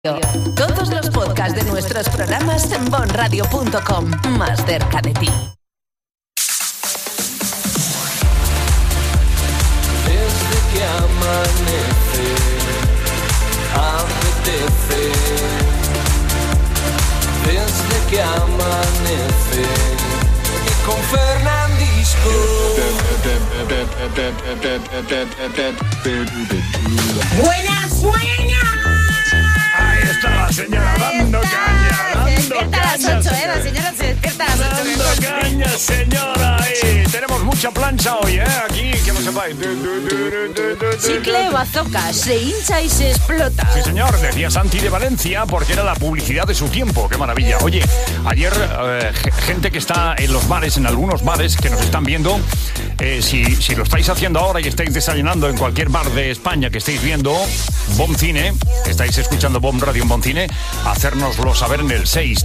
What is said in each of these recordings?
Todos los podcasts de nuestros programas en bonradio.com. Más cerca de ti. Desde que amanece, apetece. Desde que amanece, y con Fernandisco. ¡Buenas, buenas! Ahí está la señora dando caña, Se despierta a las 8, la señora se despierta a las 8. dando caña, señora. Ahí tenemos mucha plancha hoy, aquí, que lo sepáis. Chicle bazooka, se hincha y se explota. Sí, señor, decía Santi de Valencia, porque era la publicidad de su tiempo. ¡Qué maravilla! Oye, ayer, gente que está en los bares, en algunos bares que nos están viendo, si lo estáis haciendo ahora y estáis desayunando en cualquier bar de España que estéis viendo Bom Cine, estáis escuchando Bom Radio en Bom Cine, hacérnoslo saber en el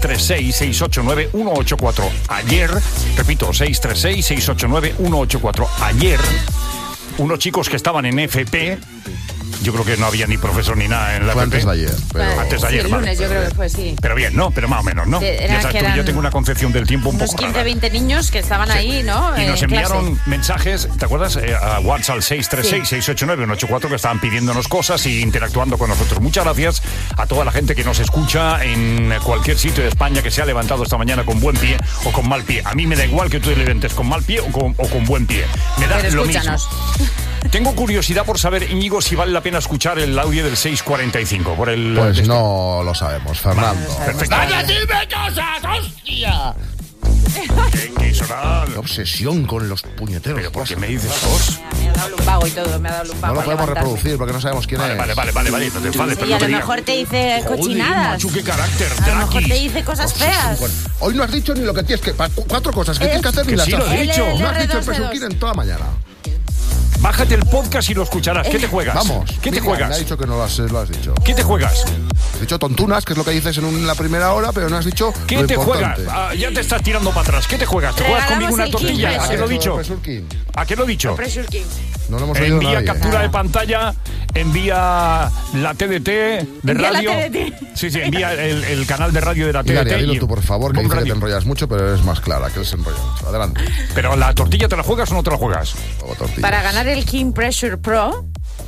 636-689-184. Ayer, repito, 636-689-184. Ayer, unos chicos que estaban en FP, yo creo que no había ni profesor ni nada en la FP. Antes de ayer. Pero... Antes de ayer, sí, el lunes, yo creo que fue, sí. Pero bien, ¿no? Pero más o menos, ¿no? Ya sabes tú, yo tengo una concepción del tiempo un unos poco 15, rara. 20 niños que estaban ahí, ¿no? Y nos en enviaron clase. mensajes, ¿te acuerdas? A WhatsApp 636-689-184, que estaban pidiéndonos cosas y interactuando con nosotros. Muchas gracias a toda la gente que nos escucha en cualquier sitio de España que se ha levantado esta mañana con buen pie o con mal pie. A mí me da igual que tú te levantes con mal pie o con buen pie. Me da Pero lo mismo. escúchanos. Tengo curiosidad por saber, Íñigo, si vale la pena escuchar el audio del 645. Por el, Pues no lo sabemos, Fernando. Perfecto. ¡Vaya, dime cosas, hostia! ¿Qué sonará? Qué obsesión con los puñeteros. ¿Pero por qué me dices tos? Me ha dado lumbago y todo, me ha dado No lumbago. lo al podemos levantarme. reproducir porque no sabemos quién es. Vale, no te enfades. pero Y a no te lo digas. mejor te dice cochinadas. Joder, macho, qué carácter. A lo mejor Draghi. te dice cosas feas. Hoy no has dicho ni lo que tienes que... 4 cosas que tienes que hacer ni Que las sí lo he haces. dicho. No has dicho el R2D2. Presuquín en toda la mañana. Bájate el podcast y lo escucharás. ¿Qué te juegas? Vamos. ¿Qué te Mira, Me ha juegas? dicho que no lo has dicho. ¿Qué te juegas? Has dicho tontunas, que es lo que dices en la primera hora, pero no has dicho ¿Qué lo te juegas? importante. Ya te estás tirando para atrás. ¿Qué te juegas? ¿Te juegas conmigo una Regalamos el tortilla? King ¿A qué lo he dicho? Presuquín. ¿A qué lo he dicho? Pressure King. No lo hemos oído Envía nadie. captura de pantalla, envía la TDT de Envía la radio. TDT. Sí, envía el canal de radio de la TDT. Hilaria, dilo y- tú, por favor, que Bom dice que Radio. te enrollas mucho, pero eres más clara, que él se enrolla mucho. Adelante. Pero la tortilla, ¿te la juegas o no te la juegas? Luego tortillas. Para ganar el King Pressure Pro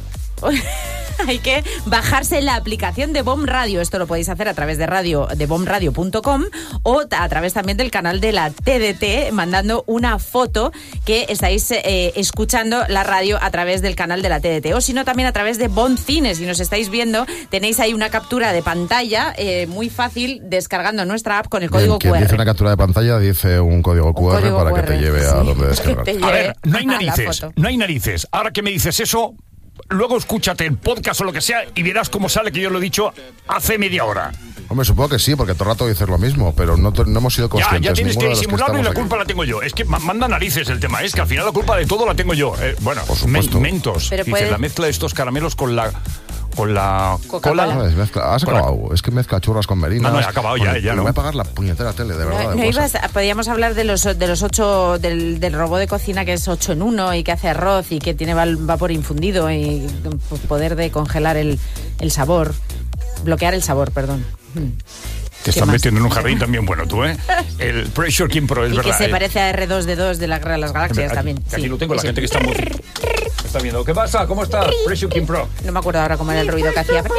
hay que bajarse la aplicación de Bom Radio. Esto lo podéis hacer a través de bomradio.com o a través también del canal de la TDT, mandando una foto que estáis escuchando la radio a través del canal de la TDT. O si no, también a través de Bom Cine. Si nos estáis viendo, tenéis ahí una captura de pantalla muy fácil descargando nuestra app con el código Quien QR. dice una captura de pantalla dice un código QR código para que QR, te lleve a sí. donde Que descargar. te A lleve ver, no hay a la narices, foto. no hay narices. Ahora que me dices eso, luego escúchate el podcast o lo que sea y verás cómo sale, que yo lo he dicho hace media hora. Hombre, supongo que sí, porque todo el rato dices lo mismo, pero no hemos sido conscientes. Ya tienes ninguno que de los disimularlo y la estamos culpa aquí. la tengo yo. Es que manda narices el tema, es que al final la culpa de todo la tengo yo. Bueno, Por supuesto. mentos. Pero Dice, puede- la mezcla de estos caramelos con la Coca-Cola. No, cola. es mezcla. Has Con la- acabado. Es que mezcla churras con merinas. No, he acabado ya, Bueno, ya, le ¿no? voy a pagar la puñetera tele, de verdad. No de ibas, WhatsApp. podríamos hablar de los 8, del robot de cocina que es 8 en 1 y que hace arroz y que tiene vapor infundido y poder de congelar el sabor, bloquear el sabor, perdón. Te estás más? metiendo en un jardín también bueno tú, ¿eh? El Pressure King Pro, es Y verdad. que se parece a R2D2 de la Guerra de las Galaxias Aquí- también. Aquí sí, lo tengo, la ese. gente que está muy... Está viendo. ¿Qué pasa? ¿Cómo está? Pressure King Pro. No me acuerdo ahora cómo era el ruido que hacía.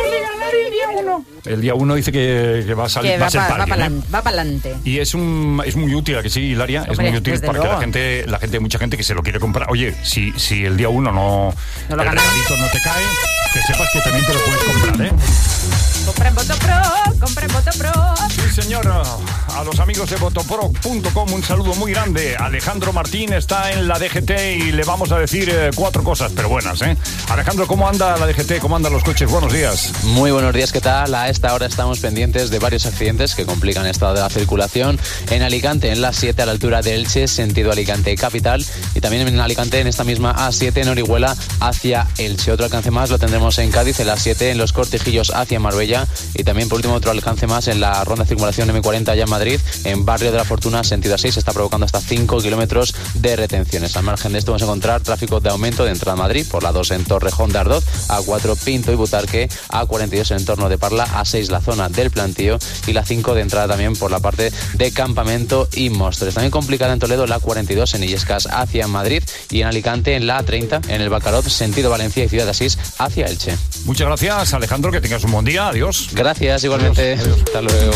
El día 1 dice que va a salir, Que va va a ser para alguien, ¿eh? para adelante. Y es muy útil, ¿a que sí, Hilaria? Es Hombre, muy útil desde para luego. que la gente, mucha gente que se lo quiere comprar. Oye, si el día 1 No lo el ganas. regalito no te cae, que sepas que también te lo puedes comprar, ¿eh? Compra en Voto Pro, compra en Voto Pro. Sí, señor. A los amigos de Votopro.com un saludo muy grande. Alejandro Martín está en la DGT y le vamos a decir 4 cosas, pero buenas, ¿eh? Alejandro, ¿cómo anda la DGT? ¿Cómo andan los coches? Buenos días. Muy buenos días, ¿qué tal? A esta hora estamos pendientes de varios accidentes que complican el estado de la circulación. En Alicante, en la 7 a la altura de Elche, sentido Alicante capital. Y también en Alicante, en esta misma A7, en Orihuela, hacia Elche. Otro alcance más lo tendremos en Cádiz, en la 7, en los Cortijillos hacia Marbella. Y también, por último, otro alcance más en la ronda de circulación M40 allá en Madrid, Madrid, en Barrio de la Fortuna, sentido A6, se está provocando hasta 5 kilómetros de retenciones. Al margen de esto vamos a encontrar tráfico de aumento de entrada a Madrid por la 2 en Torrejón de Ardoz, A4 Pinto y Butarque, A42 en el entorno de Parla, A6 la zona del Plantío y la 5 de entrada también por la parte de Campamento y Móstoles. También complicada en Toledo la 42 en Illescas hacia Madrid y en Alicante en la A30 en el Bacarot, sentido Valencia y Ciudad de Asís hacia Elche. Muchas gracias, Alejandro, que tengas un buen día. Adiós. Gracias, igualmente. Adiós. Hasta luego.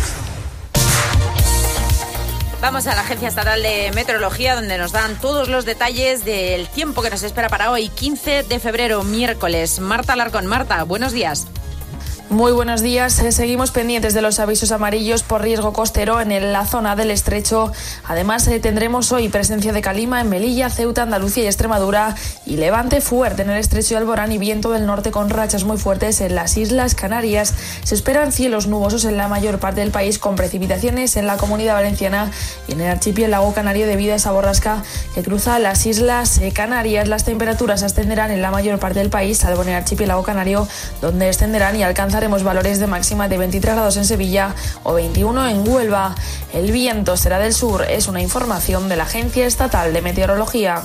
Vamos a la Agencia Estatal de Meteorología, donde nos dan todos los detalles del tiempo que nos espera para hoy, 15 de febrero, miércoles. Marta Alarcón. Marta, buenos días. Muy buenos días. Seguimos pendientes de los avisos amarillos por riesgo costero en la zona del Estrecho. Además, tendremos hoy presencia de calima en Melilla, Ceuta, Andalucía y Extremadura y levante fuerte en el Estrecho de Alborán y viento del norte con rachas muy fuertes en las Islas Canarias. Se esperan cielos nubosos en la mayor parte del país con precipitaciones en la Comunidad Valenciana y en el archipiélago canario debido a esa borrasca que cruza las Islas Canarias. Las temperaturas ascenderán en la mayor parte del país, salvo en el archipiélago canario, donde descenderán y alcanzaremos valores de máxima de 23 grados en Sevilla o 21 en Huelva. El viento será del sur, es una información de la Agencia Estatal de Meteorología.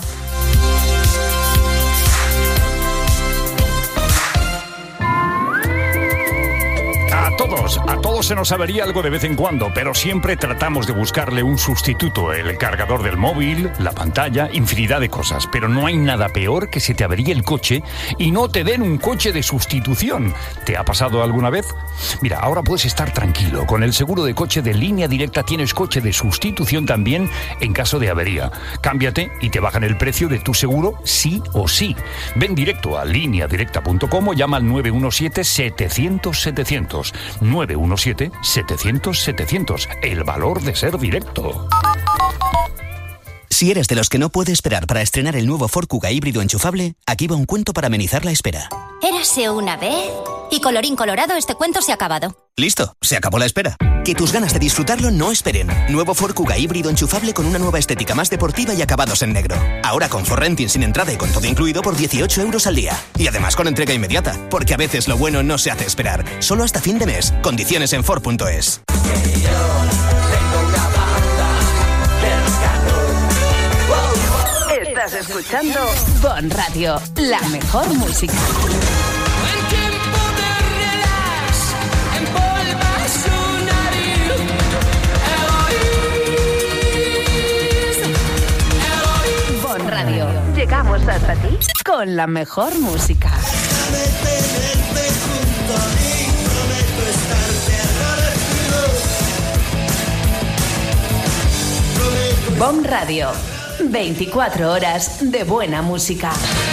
A todos se nos avería algo de vez en cuando, pero siempre tratamos de buscarle un sustituto. El cargador del móvil, la pantalla, infinidad de cosas. Pero no hay nada peor que se te averíe el coche y no te den un coche de sustitución. ¿Te ha pasado alguna vez? Mira, ahora puedes estar tranquilo. Con el seguro de coche de Línea Directa tienes coche de sustitución también en caso de avería. Cámbiate y te bajan el precio de tu seguro sí o sí. Ven directo a lineadirecta.com o llama al 917-700-700. 917-700-700. El valor de ser directo. Si eres de los que no puede esperar para estrenar el nuevo Ford Kuga híbrido enchufable, aquí va un cuento para amenizar la espera. Érase una vez y colorín colorado, este cuento se ha acabado. Listo, se acabó la espera. Que tus ganas de disfrutarlo no esperen. Nuevo Ford Kuga híbrido enchufable con una nueva estética más deportiva y acabados en negro. Ahora con Ford Renting sin entrada y con todo incluido por 18 euros al día. Y además con entrega inmediata, porque a veces lo bueno no se hace esperar. Solo hasta fin de mes. Condiciones en Ford.es. Estás escuchando Bon Radio, la mejor música. Bon Radio, llegamos hasta ti con la mejor música. Bon Radio, 24 horas de buena música.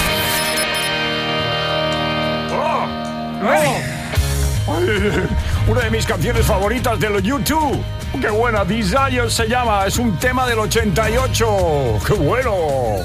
Una de mis canciones favoritas de los YouTube. ¡Qué buena! Desire se llama. Es un tema del 88. ¡Qué bueno!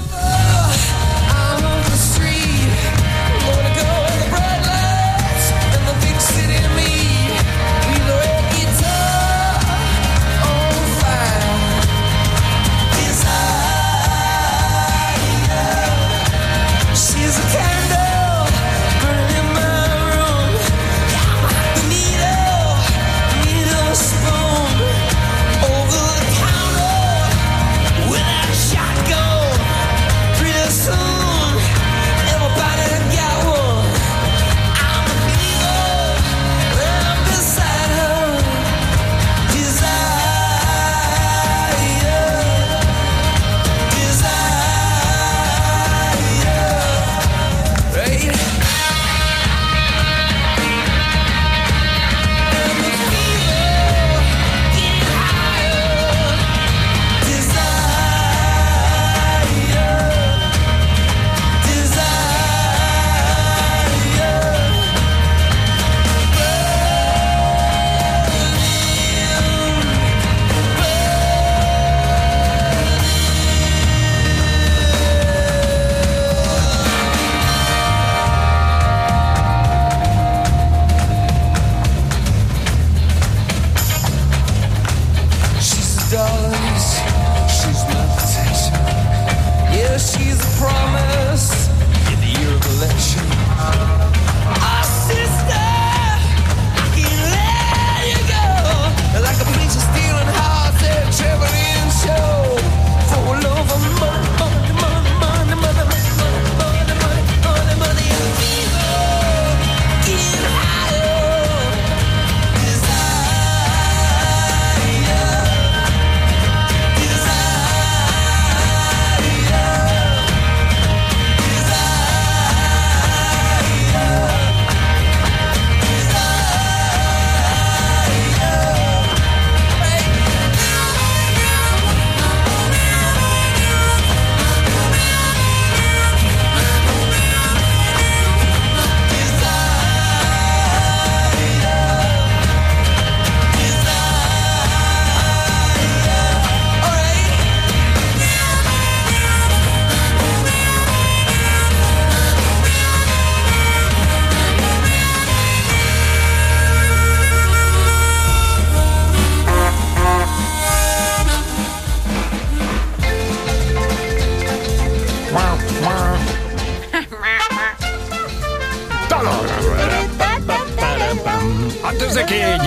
She's a promise in the year of election. Our sister, I can't let you go. Like a preacher stealing high.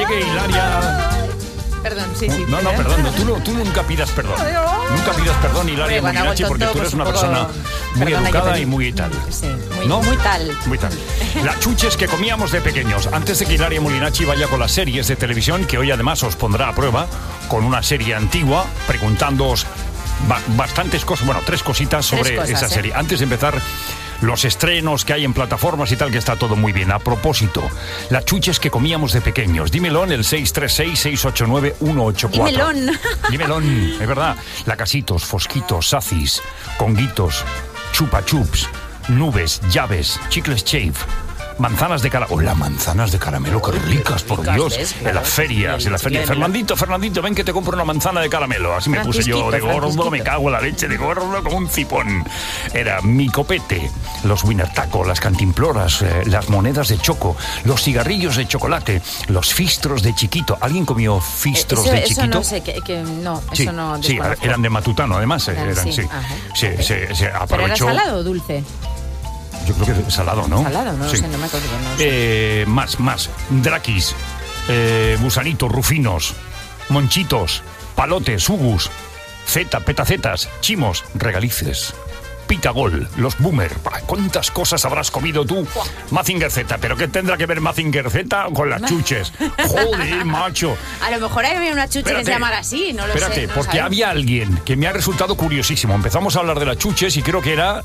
llegue Hilaria... Perdón, sí. No, perdón, tú nunca pidas perdón. Nunca pidas perdón, Hilaria Molinachi, porque tú eres una persona muy educada y muy tal. Sí, ¿no? muy tal. Muy tal. Las chuches que comíamos de pequeños. Antes de que Hilaria Molinachi vaya con las series de televisión, que hoy además os pondrá a prueba con una serie antigua, preguntándoos bastantes cosas, bueno, 3 cositas sobre esa serie. Antes de empezar, los estrenos que hay en plataformas y tal, que está todo muy bien. A propósito, las chuches que comíamos de pequeños. Dímelo en el 636-689-184. Dímelón, es verdad. Lacasitos, fosquitos, sacis, conguitos, chupa chups, nubes, llaves, chicles Shave, manzanas de caramelo. ¡Hola, manzanas de caramelo! ¡Qué ricas, por Dios! En las ferias, Fernandito, ven que te compro una manzana de caramelo. Así me puse yo de gordo, me cago en la leche, de gordo como un cipón. Era mi copete, los winner taco, las cantimploras, las monedas de choco, los cigarrillos de chocolate, los fistros de chiquito. ¿Alguien comió fistros de chiquito? Eso no sé, no, sí, eso no. Sí, eran de Matutano, además. Se aprovechó. ¿Pero era salado o dulce? Yo creo que salado, ¿no? Salado, no sé, no me acuerdo. No sé. Más. Draquis, gusanitos, rufinos, monchitos, palotes, ugus, petacetas, chimos, regalices, pitagol, los boomer. ¿Cuántas cosas habrás comido tú? Mazinger Z, ¿pero qué tendrá que ver Mazinger Z con las chuches? Joder, macho. A lo mejor había una chuche que se llamara así, no lo sé. Espérate, porque había alguien que me ha resultado curiosísimo. Empezamos a hablar de las chuches y creo que era...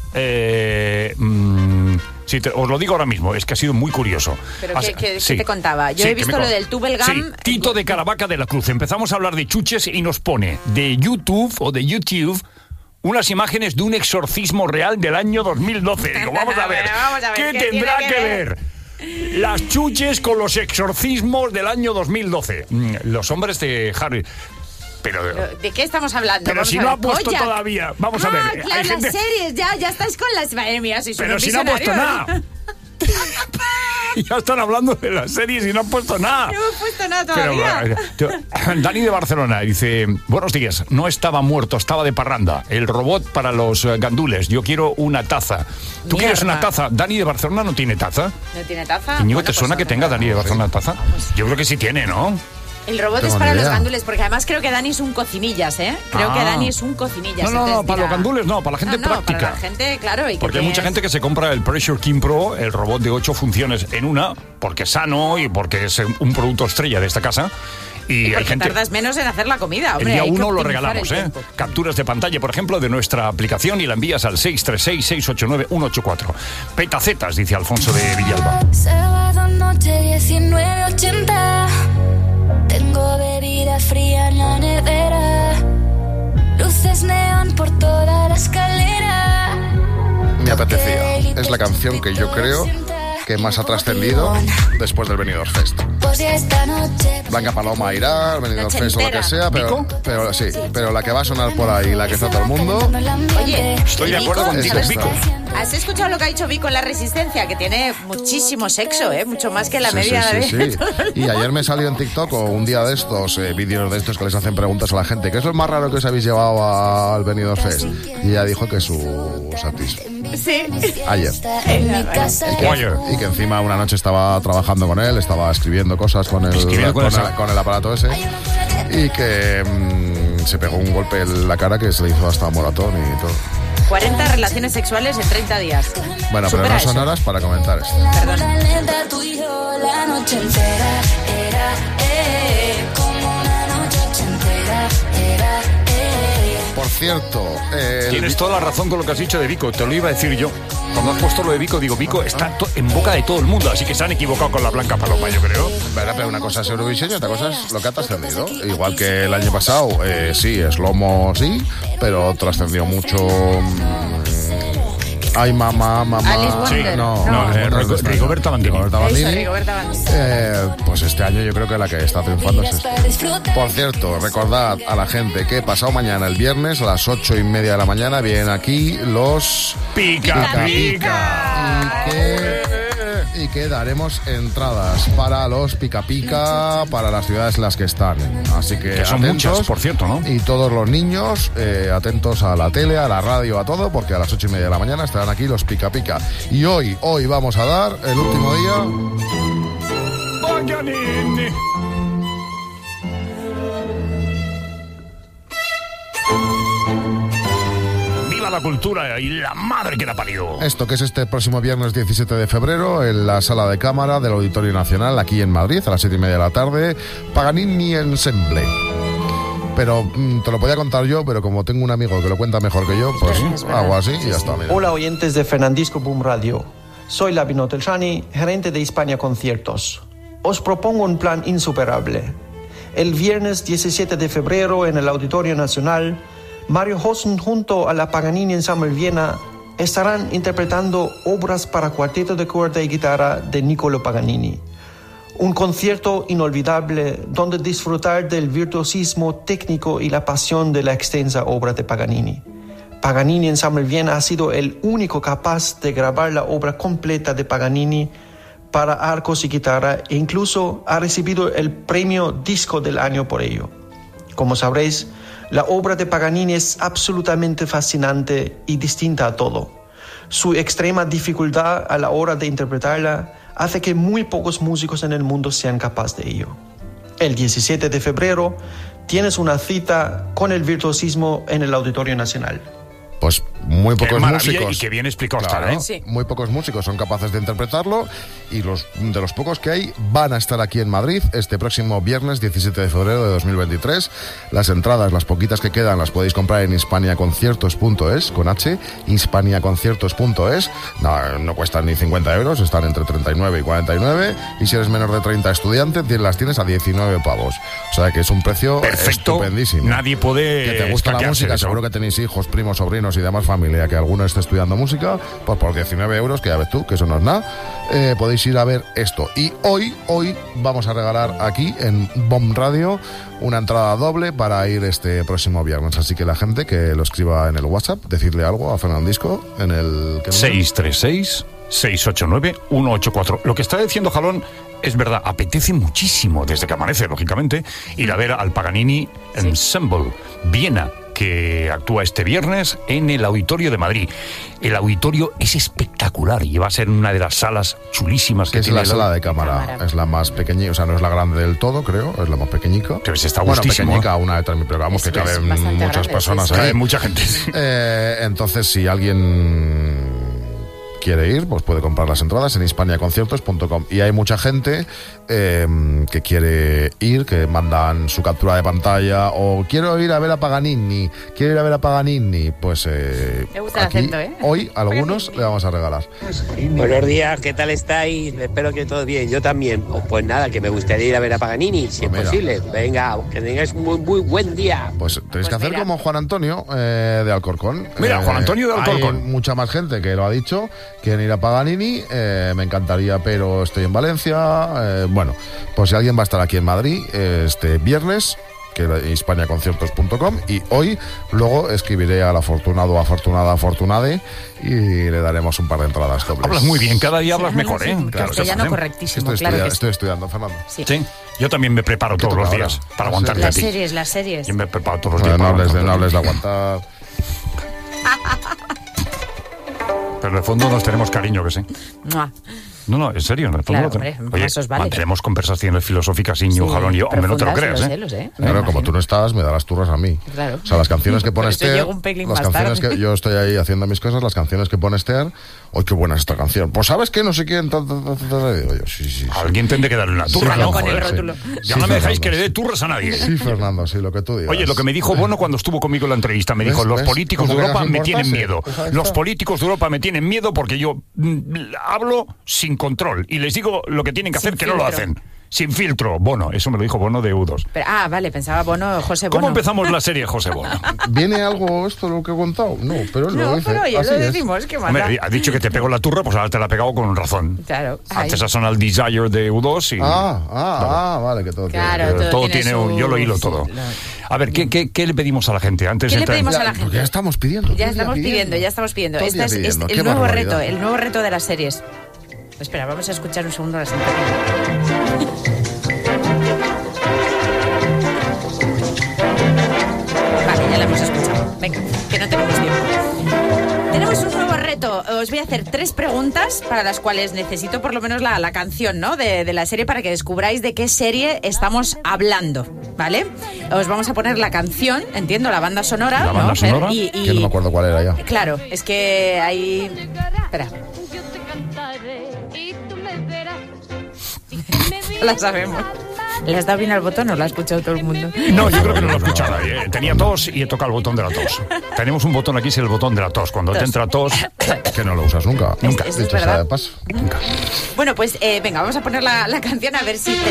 os lo digo ahora mismo, es que ha sido muy curioso. ¿Pero qué te contaba? Yo he visto lo del Tubelgum. Sí, Tito de Caravaca de la Cruz. Empezamos a hablar de chuches y nos pone de YouTube unas imágenes de un exorcismo real del año 2012. Digo, vamos a ver, ¿qué tendrá que ver las chuches con los exorcismos del año 2012? Los hombres de Harry... Pero, ¿de qué estamos hablando? Pero si no ha puesto todavía. Vamos a ver. Claro, hay gente... las series, ya estáis con las... Madre mía, si pero si no ha puesto nada. Ya están hablando de las series y no han puesto nada. No he puesto nada todavía. Dani de Barcelona dice: buenos días, no estaba muerto, estaba de parranda. El robot para los gandules. Yo quiero una taza. ¿Tú quieres una taza? Dani de Barcelona no tiene taza. ¿No tiene taza? Íñigo, ¿te suena que tenga Dani de Barcelona taza? Yo creo que sí tiene, ¿no? El robot es para los gandules, porque además creo que Dani es un cocinillas, ¿eh? Creo que Dani es un cocinillas. No, para los gandules no, para la gente práctica. Para la gente, claro. Porque hay mucha gente que se compra el Pressure King Pro, el robot de 8 funciones en una, porque es sano y porque es un producto estrella de esta casa. Y hay gente... tardas menos en hacer la comida, hombre. El día 1 lo regalamos, Capturas de pantalla, por ejemplo, de nuestra aplicación y la envías al 636-689-184. Petacetas, dice Alfonso de Villalba. Sábado noche 19:80. Tengo bebida fría en la nevera. Luces neón por toda la escalera. Me apetecía. Es la canción que yo creo que más ha trascendido después del Benidorm Fest. Blanca Paloma irá al Benidorm Fest o lo que sea, pero la que va a sonar por ahí, la que está todo el mundo. Oye, estoy de acuerdo contigo, Vico. ¿Has escuchado lo que ha dicho Vico en La Resistencia? Que tiene muchísimo sexo, mucho más que la media de... Sí. Y ayer me salió en TikTok o un día de estos, vídeos de estos que les hacen preguntas a la gente. ¿Qué es lo más raro que os habéis llevado al Benidorm Fest? Y ella dijo que su satis. Sí. Ayer. Y que encima una noche estaba trabajando con él, estaba escribiendo cosas con el aparato ese. Y que se pegó un golpe en la cara que se le hizo hasta moratón y todo. 40 relaciones sexuales en 30 días. Bueno, pero no son horas para comentar esto. Perdón. Por cierto... Tienes toda la razón con lo que has dicho de Vico, te lo iba a decir yo. Cuando has puesto lo de Vico, digo, Vico está en boca de todo el mundo, así que se han equivocado con la Blanca Paloma, yo creo. Pero una cosa es Eurovisión y otra cosa es lo que ha trascendido. Igual que el año pasado, sí, Slomo sí, pero trascendió mucho... Ay, mamá. Sí, Rigoberta Bandini. Pues este año yo creo que la que está triunfando es esta. Por cierto, recordad a la gente que pasado mañana, el viernes, a las 8:30 de la mañana, vienen aquí los Pica. Y que daremos entradas para los Pica para las ciudades en las que están. Así que son atentos, muchas, por cierto, ¿no? Y todos los niños, atentos a la tele, a la radio, a todo, porque a las 8:30 de la mañana estarán aquí los Pica. Y hoy vamos a dar el último día. la cultura y la madre que la parió. Esto que es este próximo viernes 17 de febrero en la sala de cámara del Auditorio Nacional aquí en Madrid a las 7:30 de la tarde, Paganini Ensemble. Pero te lo podía contar yo, pero como tengo un amigo que lo cuenta mejor que yo, pues hago así y ya está. Mira. Hola oyentes de Fernandisco Boom Radio. Soy Lavino Telchani, gerente de Hispania Conciertos. Os propongo un plan insuperable. El viernes 17 de febrero en el Auditorio Nacional, Mario Hossen junto a la Paganini Ensemble Viena estarán interpretando obras para cuarteto de cuerda y guitarra de Niccolo Paganini. Un concierto inolvidable donde disfrutar del virtuosismo técnico y la pasión de la extensa obra de Paganini. Paganini Ensemble Viena ha sido el único capaz de grabar la obra completa de Paganini para arcos y guitarra e incluso ha recibido el premio Disco del Año por ello. Como sabréis, la obra de Paganini es absolutamente fascinante y distinta a todo. Su extrema dificultad a la hora de interpretarla hace que muy pocos músicos en el mundo sean capaces de ello. El 17 de febrero tienes una cita con el virtuosismo en el Auditorio Nacional. Pues muy pocos músicos. Y que bien explicado claro, está, ¿eh? Sí. Muy pocos músicos son capaces de interpretarlo y de los pocos que hay van a estar aquí en Madrid este próximo viernes 17 de febrero de 2023. Las entradas, las poquitas que quedan, las podéis comprar en hispaniaconciertos.es, con H, hispaniaconciertos.es. No cuestan ni 50 euros, están entre 39 y 49. Y si eres menor de 30 estudiantes, las tienes a 19 pavos. O sea que es un precio perfecto, estupendísimo. Nadie puede. Que te gusta la música, seguro que tenéis hijos, primos, sobrinos y demás familia, que alguno esté estudiando música, pues por 19 euros, que ya ves tú, que eso no es nada, podéis ir a ver esto. Y hoy vamos a regalar aquí en BOM Radio una entrada doble para ir este próximo viernes. Así que la gente que lo escriba en el WhatsApp, decirle algo a Fernandisco en el 636-689-184. Lo que está diciendo Jalón es verdad, apetece muchísimo desde que amanece, lógicamente, ir a ver al Paganini Ensemble Viena, que actúa este viernes en el Auditorio de Madrid. El auditorio es espectacular y va a ser una de las salas chulísimas que tiene. Es la sala de cámara, es la más pequeña, o sea, no es la grande del todo, creo, es la más pequeñica. Pero está gustísimo. Bueno, pequeñica, pero vamos, que caben muchas personas ahí. Cabe mucha gente. Entonces, si alguien quiere ir, pues puede comprar las entradas en hispaniaconciertos.com. Y hay mucha gente que quiere ir, que mandan su captura de pantalla o quiero ir a ver a Paganini, pues me gusta aquí, el acento, hoy algunos le vamos a regalar. Buenos días, ¿qué tal estáis? Espero que todo bien, yo también. Pues nada, que me gustaría ir a ver a Paganini, si es posible. Venga, que tengáis un muy buen día. Pues tenéis que hacer como Juan Antonio de Alcorcón. Mira, Juan Antonio de Alcorcón. Hay mucha más gente que lo ha dicho, quieren ir a Paganini, me encantaría, pero estoy en Valencia. Bueno, pues si alguien va a estar aquí en Madrid este viernes, que es hispaniaconciertos.com, y hoy luego escribiré al afortunado o afortunade y le daremos un par de entradas dobles. Hablas muy bien, cada día hablas mejor, ¿eh? Claro, castellano correctísimo, estoy estudiando, Fernando. Sí. Yo también me preparo todos los días para aguantarte a ti. Las series. Yo me preparo todos los días. No hables de aguantar. Pero en el fondo nos tenemos cariño, que sí. No, en serio, en el fondo. Claro, hombre, oye, eso vale. Mantenemos conversaciones filosóficas, Íñigo, Jalón y yo. Hombre, no te lo creas, ¿eh? Claro, como tú no estás, me darás turras a mí. Claro. O sea, las canciones que pone Esther, las canciones que yo estoy ahí haciendo mis cosas, las canciones que pone Esther, ¡ay, qué buena es esta canción! Pues ¿sabes qué? No sé quién. Digo yo, sí. Alguien tendré que darle una turra, ¿no? Con el rótulo. Ya no me dejáis que le dé turras a nadie. Sí, Fernando, sí, lo que tú digas. Oye, lo que me dijo Bono cuando estuvo conmigo en la entrevista, me dijo, los políticos de Europa me tienen miedo. Los políticos de Europa me tienen miedo porque yo hablo sin control y les digo lo que tienen que hacer, que no lo hacen. Sin filtro, Bono, eso me lo dijo Bono de U2. Pero, vale, pensaba José Bono. ¿Cómo empezamos la serie, José Bono? ¿Viene algo esto lo que he contado? No, pero él lo dice. No, pero ya lo decimos, ¿qué más? Hombre, ha dicho que te pego la turra, pues ahora te la ha pegado con razón. Claro. Antes ha sonado el Desire de U2 y... vale, que todo todo tiene yo lo hilo todo. A ver, ¿qué le pedimos a la gente antes de entrar? ¿Qué le pedimos a la gente? Porque ya estamos pidiendo. Ya estamos pidiendo. Este es el nuevo reto de las series. Espera, vamos a escuchar un segundo la sintonía. Vale, ya la hemos escuchado. Venga, que no tenemos tiempo. Tenemos un nuevo reto. os voy a hacer 3 preguntas para las cuales necesito por lo menos la canción, ¿no? De la serie para que descubráis de qué serie estamos hablando, ¿vale? Os vamos a poner la canción, entiendo, la banda sonora. La banda sonora, y que no me acuerdo cuál era ya. Claro, es que hay... Espera. La sabemos. ¿Le has dado bien al botón o lo ha escuchado todo el mundo? No, yo creo que no lo he escuchado. Tenía tos y he tocado el botón de la tos. Tenemos un botón aquí, es el botón de la tos. Cuando te entra tos... Que no lo usas nunca. Nunca. Eso es Dicho sea verdad. de paso. Nunca. Bueno, pues venga, vamos a poner la canción a ver si...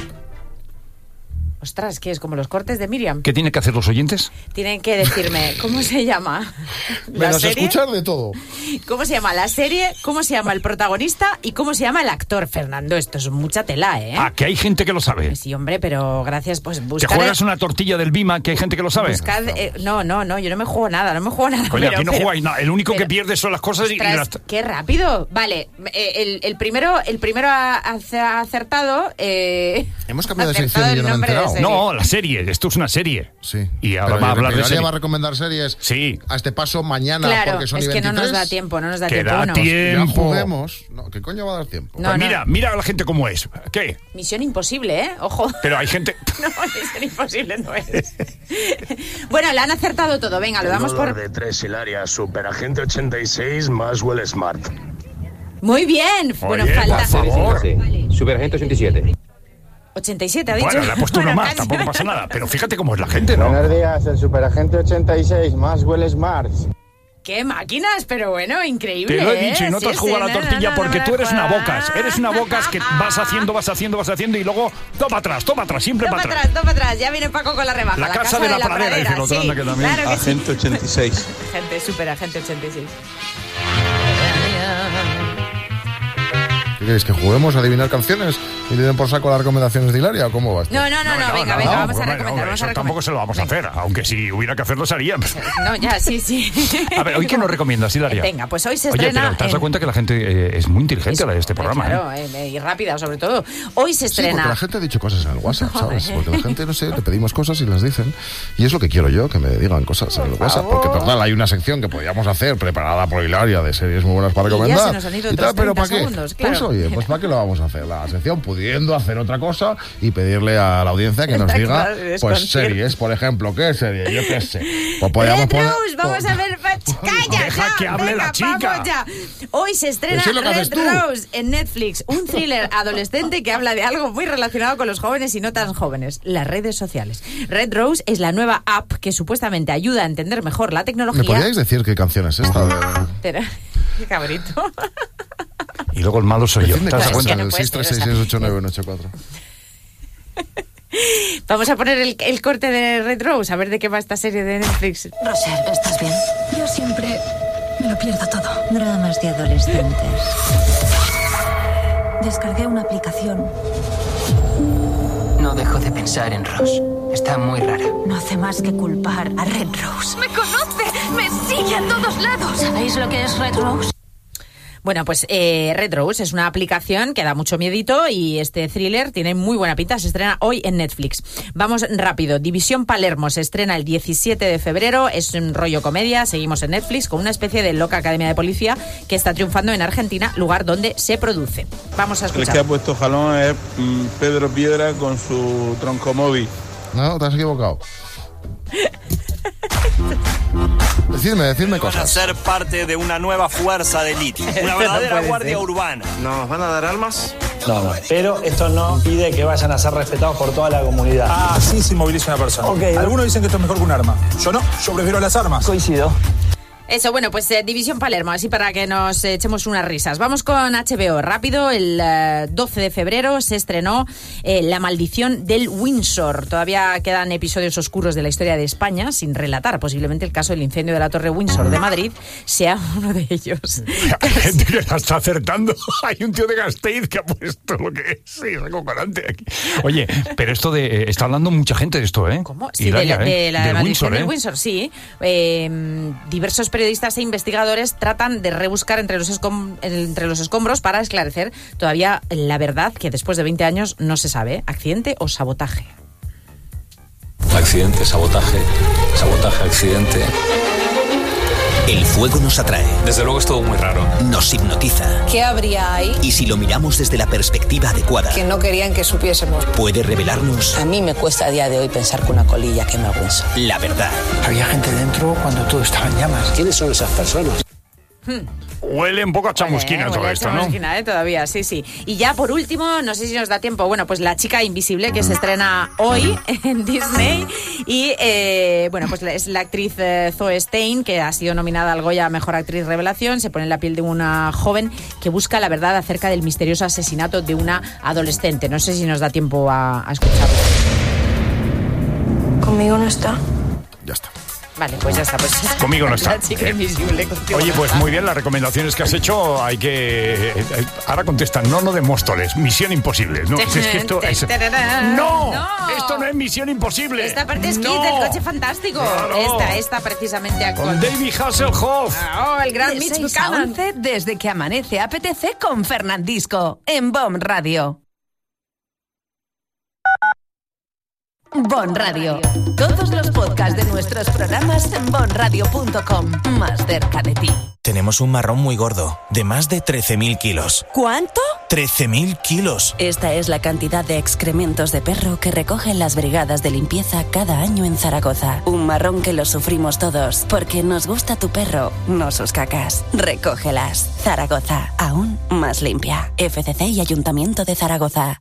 Ostras, ¿qué es? ¿Como los cortes de Miriam? ¿Qué tienen que hacer los oyentes? Tienen que decirme, ¿cómo se llama la Menos serie? escuchar de todo. ¿Cómo se llama la serie? ¿Cómo se llama el protagonista? ¿Y cómo se llama el actor? Fernando, esto es mucha tela, ¿eh? Ah, que hay gente que lo sabe. Sí, hombre, pero gracias, pues Que buscad... juegas una tortilla del Bima, que hay gente que lo sabe. Buscad, no, yo no me juego nada, Coño, pero, aquí no pero- jugáis nada. El único que pero- pierde son las cosas y Ostras, las... ¡qué rápido! Vale, el primero ha acertado... Hemos cambiado de acertado sección y el yo no me he nombre de enterado. serie. No, la serie. Esto es una serie. Sí. Y ahora Pero va a hablar de Pilar serie. va a recomendar series Sí. a este paso mañana Claro, porque son es que no 23. nos da tiempo, Que da Bueno, Ya tiempo. juguemos. No, ¿qué coño va a dar tiempo? No, Pues mira a la gente cómo es. ¿Qué? Misión imposible, ¿eh? Ojo. Pero hay gente... No, misión imposible no es. Bueno, la han acertado todo. Venga, lo damos por... de 3, Hilaria. Superagente 86, Maxwell Smart. Muy bien. Bueno, Oye, falta... por favor. Superagente 87. 87 ha dicho. Bueno, le ha puesto uno Bueno, más, casi. tampoco pasa nada. Pero fíjate cómo es la gente, ¿no? Buenos días, el Superagente 86, Maxwell Smart. ¡Qué máquinas! Pero bueno, increíble. Te lo he dicho y no te has Sí, jugado sí, la tortilla no porque me tú eres una jodas. bocas. Eres una bocas que vas haciendo y luego toma atrás, siempre Toma para atrás. atrás. Ya viene Paco con la rebaja. La casa de la pradera, dice el otro, sí, anda que también. claro que sí. Agente 86. Superagente 86. ¿Qué queréis? ¿Que juguemos a adivinar canciones y le den por saco las recomendaciones de Hilaria o cómo va esto? No, venga, vamos a hombre, recomendar. eso tampoco se lo vamos a hacer, aunque si hubiera que hacerlo se haría. No, ya, sí. A ver, ¿hoy qué nos recomiendas, Hilaria? Venga, pues hoy se Oye, estrena... pero te has dado cuenta que la gente es muy inteligente, la de este programa, Claro, ¿eh? y rápida, sobre todo. Hoy se Sí, porque estrena... la gente ha dicho cosas en el WhatsApp, ¿sabes? Porque la gente, no sé, le pedimos cosas y las dicen. Y es lo que quiero yo, que me digan cosas en el WhatsApp. Porque, total, hay una sección que podíamos hacer preparada por Hilaria de series muy buenas para Y ya recomendar. se nos han ido y otros tal, pero 30 ¿para qué? segundos, claro. Pues oye, pues ¿para qué lo vamos a hacer? La sección pudiendo hacer otra cosa y pedirle a la audiencia que nos Está diga, claro, es pues consciente. series, por ejemplo. ¿Qué serie? Yo qué sé. Pues podríamos Red poner... Rose, vamos a ver... ¡Calla, Deja ya! que hable Venga, la chica. vamos ya. Hoy se estrena Eso es lo que haces Red tú. Rose en Netflix, un thriller adolescente que habla de algo muy relacionado con los jóvenes y no tan jóvenes, las redes sociales. Red Rose es la nueva app que supuestamente ayuda a entender mejor la tecnología. ¿Me podríais decir qué canción es esta? Espera, qué cabrito. Y luego el malo soy yo. Decidme ¿Te das cosas cuenta? en el no puede ser, 636689184. Vamos a poner el corte de Red Rose, a ver de qué va esta serie de Netflix. Roser, ¿estás bien? Yo siempre me lo pierdo todo. Dramas de adolescentes. Descargué una aplicación. No dejo de pensar en Ross. Está muy rara. No hace más que culpar a Red Rose. ¡Me conoce! ¡Me sigue a todos lados! ¿Sabéis lo que es Red Rose? Bueno, pues Red Rose es una aplicación que da mucho miedito y este thriller tiene muy buena pinta. Se estrena hoy en Netflix. Vamos rápido. División Palermo se estrena el 17 de febrero. Es un rollo comedia. Seguimos en Netflix con una especie de loca academia de policía que está triunfando en Argentina, lugar donde se produce. Vamos a El que ha escuchar. puesto jalón es Pedro Piedra con su troncomóvil. No, te has equivocado. Decidme Van a cosas. ser parte de una nueva fuerza de élite, una verdadera guardia urbana. ¿Nos van a dar armas? No, pero esto no pide que vayan a ser respetados por toda la comunidad. Así se moviliza una persona. Algunos dicen que esto es mejor que un arma. Yo no, yo prefiero las armas. Coincido. Eso, bueno, pues División Palermo, así para que nos echemos unas risas. Vamos con HBO. Rápido, el 12 de febrero se estrenó La maldición del Windsor. Todavía quedan episodios oscuros de la historia de España sin relatar. Posiblemente el caso del incendio de la Torre Windsor de Madrid sea uno de ellos. Hay gente que la está acertando. Hay un tío de Gasteiz que ha puesto lo que es. Sí, es acojonante aquí. Oye, pero esto de... está hablando mucha gente de esto, ¿eh? ¿Cómo? Sí, Hilaria, de la del maldición Windsor, del ¿eh? Windsor, sí. Diversos periodistas e investigadores tratan de rebuscar entre los escombros para esclarecer todavía la verdad que después de 20 años no se sabe. ¿Accidente o sabotaje? Accidente, sabotaje, sabotaje, accidente. El fuego nos atrae. Desde luego es todo muy raro. Nos hipnotiza. ¿Qué habría ahí? Y si lo miramos desde la perspectiva adecuada, Que no querían que supiésemos. puede revelarnos A mí me cuesta a día de hoy pensar que una colilla quema hueso. la verdad. Había gente dentro cuando todo estaba en llamas. ¿Quiénes son esas personas? Huele un poco a chamusquina todo Huele a esto, ¿no? chamusquina, todavía, sí. Y ya por último, no sé si nos da tiempo, bueno, pues La chica invisible, que se estrena hoy en Disney. Y, bueno, pues es la actriz Zoe Stein, que ha sido nominada al Goya a Mejor Actriz Revelación. Se pone en la piel de una joven que busca la verdad acerca del misterioso asesinato de una adolescente. No sé si nos da tiempo a escucharlo. Conmigo no está. Ya está. Vale, pues ya está. Pues, Conmigo no está. La chica invisible. Contigo Oye, no pues está. muy bien, las recomendaciones que has hecho, hay que... Ahora contestan, no de Móstoles, Misión Imposible. No, es que esto es... ¡No! Esto no es Misión Imposible. Esta parte es no. Kit, el coche fantástico. Claro. Esta precisamente Con actual. David Hasselhoff. Oh, el gran De Mitch 6 a Buchanan. 11, desde que amanece apetece con Fernandisco en Bon Radio. Bon Radio. Todos los podcasts de nuestros programas en bonradio.com. Más cerca de ti. Tenemos un marrón muy gordo, de más de 13.000 kilos. ¿Cuánto? 13.000 kilos. Esta es la cantidad de excrementos de perro que recogen las brigadas de limpieza cada año en Zaragoza. Un marrón que lo sufrimos todos, porque nos gusta tu perro, no sus cacas. Recógelas. Zaragoza, aún más limpia. FCC y Ayuntamiento de Zaragoza.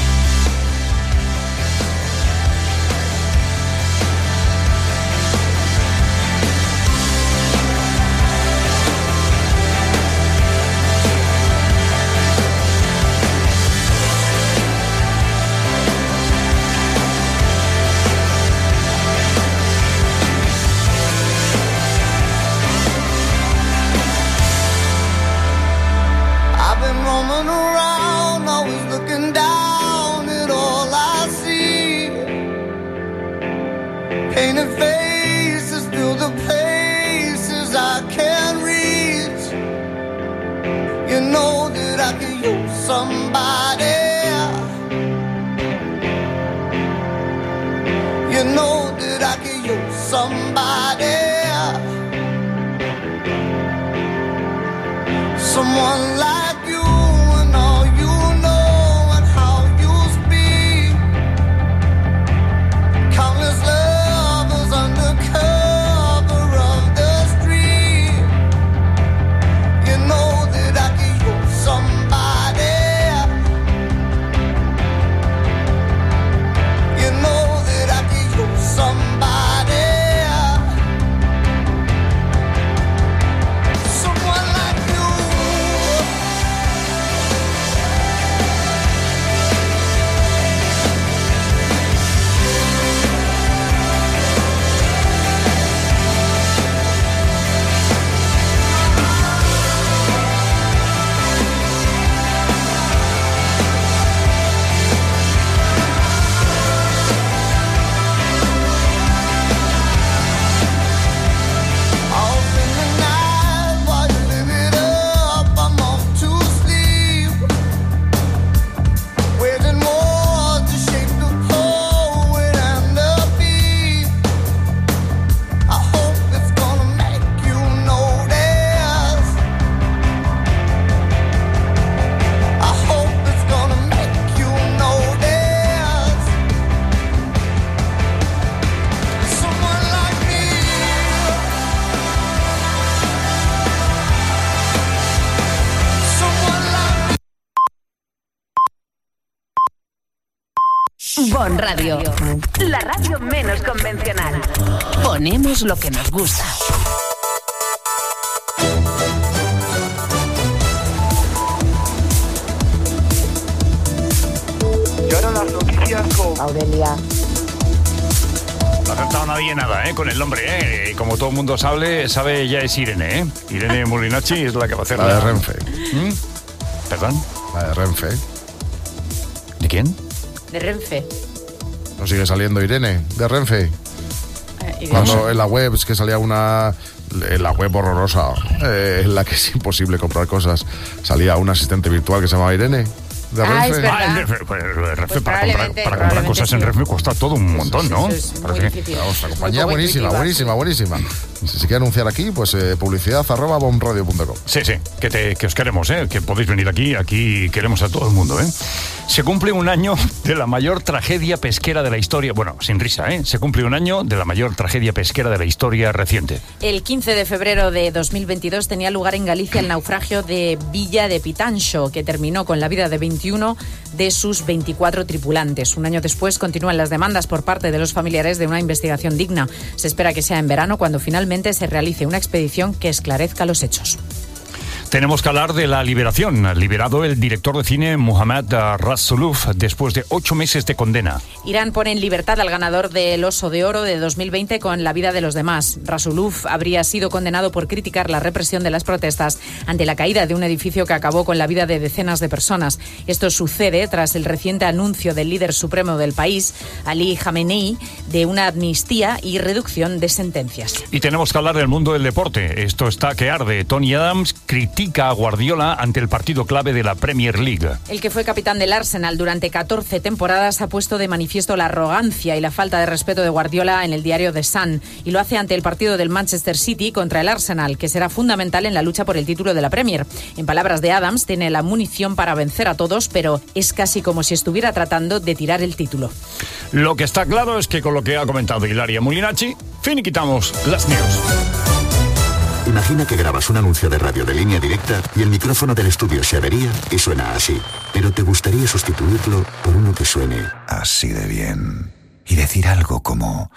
I've been roaming around, always looking down at all I see. Painted faces fill the places I can't reach. You know that I could use somebody. You know that I could use somebody. Someone like you and all you know and how you speak. Countless lovers under cover of the street. You know that I could use somebody. You know that I could use somebody. Someone like you. Bon Radio. La radio menos convencional. Ponemos lo que nos gusta. Y ahora las noticias con Aurelia. No ha acertado nadie nada, con el nombre, Como todo el mundo sabe ya es Irene, Irene Mulinacci es la que va a hacer La de Renfe. ¿Perdón? La de Renfe. ¿De quién? De Renfe. ¿No sigue saliendo Irene de Renfe? Cuando en la web es que salía una... En la web horrorosa, en la que es imposible comprar cosas, salía un asistente virtual que se llamaba Irene. ¿De Renfe? Es verdad. En Renfe, Pues para comprar cosas en Renfe cuesta todo un montón, ¿no? Eso es muy difícil. La compañía buenísima. Si se quiere anunciar aquí, pues publicidad@bomradio.com. Sí, que os queremos, que podéis venir aquí queremos a todo el mundo, Se cumple un año de la mayor tragedia pesquera de la historia, bueno, sin risa, se cumple un año de la mayor tragedia pesquera de la historia reciente. El 15 de febrero de 2022 tenía lugar en Galicia el naufragio de Villa de Pitanxo, que terminó con la vida de 21 de sus 24 tripulantes. Un año después continúan las demandas por parte de los familiares de una investigación digna. Se espera que sea en verano cuando finalmente se realice una expedición que esclarezca los hechos. Tenemos que hablar de la liberación. Liberado el director de cine Mohamed Rasuluf después de 8 meses de condena. Irán pone en libertad al ganador del Oso de Oro de 2020 con La vida de los demás. Rasuluf habría sido condenado por criticar la represión de las protestas ante la caída de un edificio que acabó con la vida de decenas de personas. Esto sucede tras el reciente anuncio del líder supremo del país, Ali Khamenei, de una amnistía y reducción de sentencias. Y tenemos que hablar del mundo del deporte. Esto está que arde. Tony Adams critica a Guardiola ante el partido clave de la Premier League. El que fue capitán del Arsenal durante 14 temporadas ha puesto de manifiesto la arrogancia y la falta de respeto de Guardiola en el diario The Sun, y lo hace ante el partido del Manchester City contra el Arsenal, que será fundamental en la lucha por el título de la Premier. En palabras de Adams, tiene la munición para vencer a todos, pero es casi como si estuviera tratando de tirar el título. Lo que está claro es que con lo que ha comentado Ilaria Mulinacci, finiquitamos las news. Imagina que grabas un anuncio de radio de línea directa y el micrófono del estudio se avería y suena así. Pero te gustaría sustituirlo por uno que suene así de bien. Y decir algo como...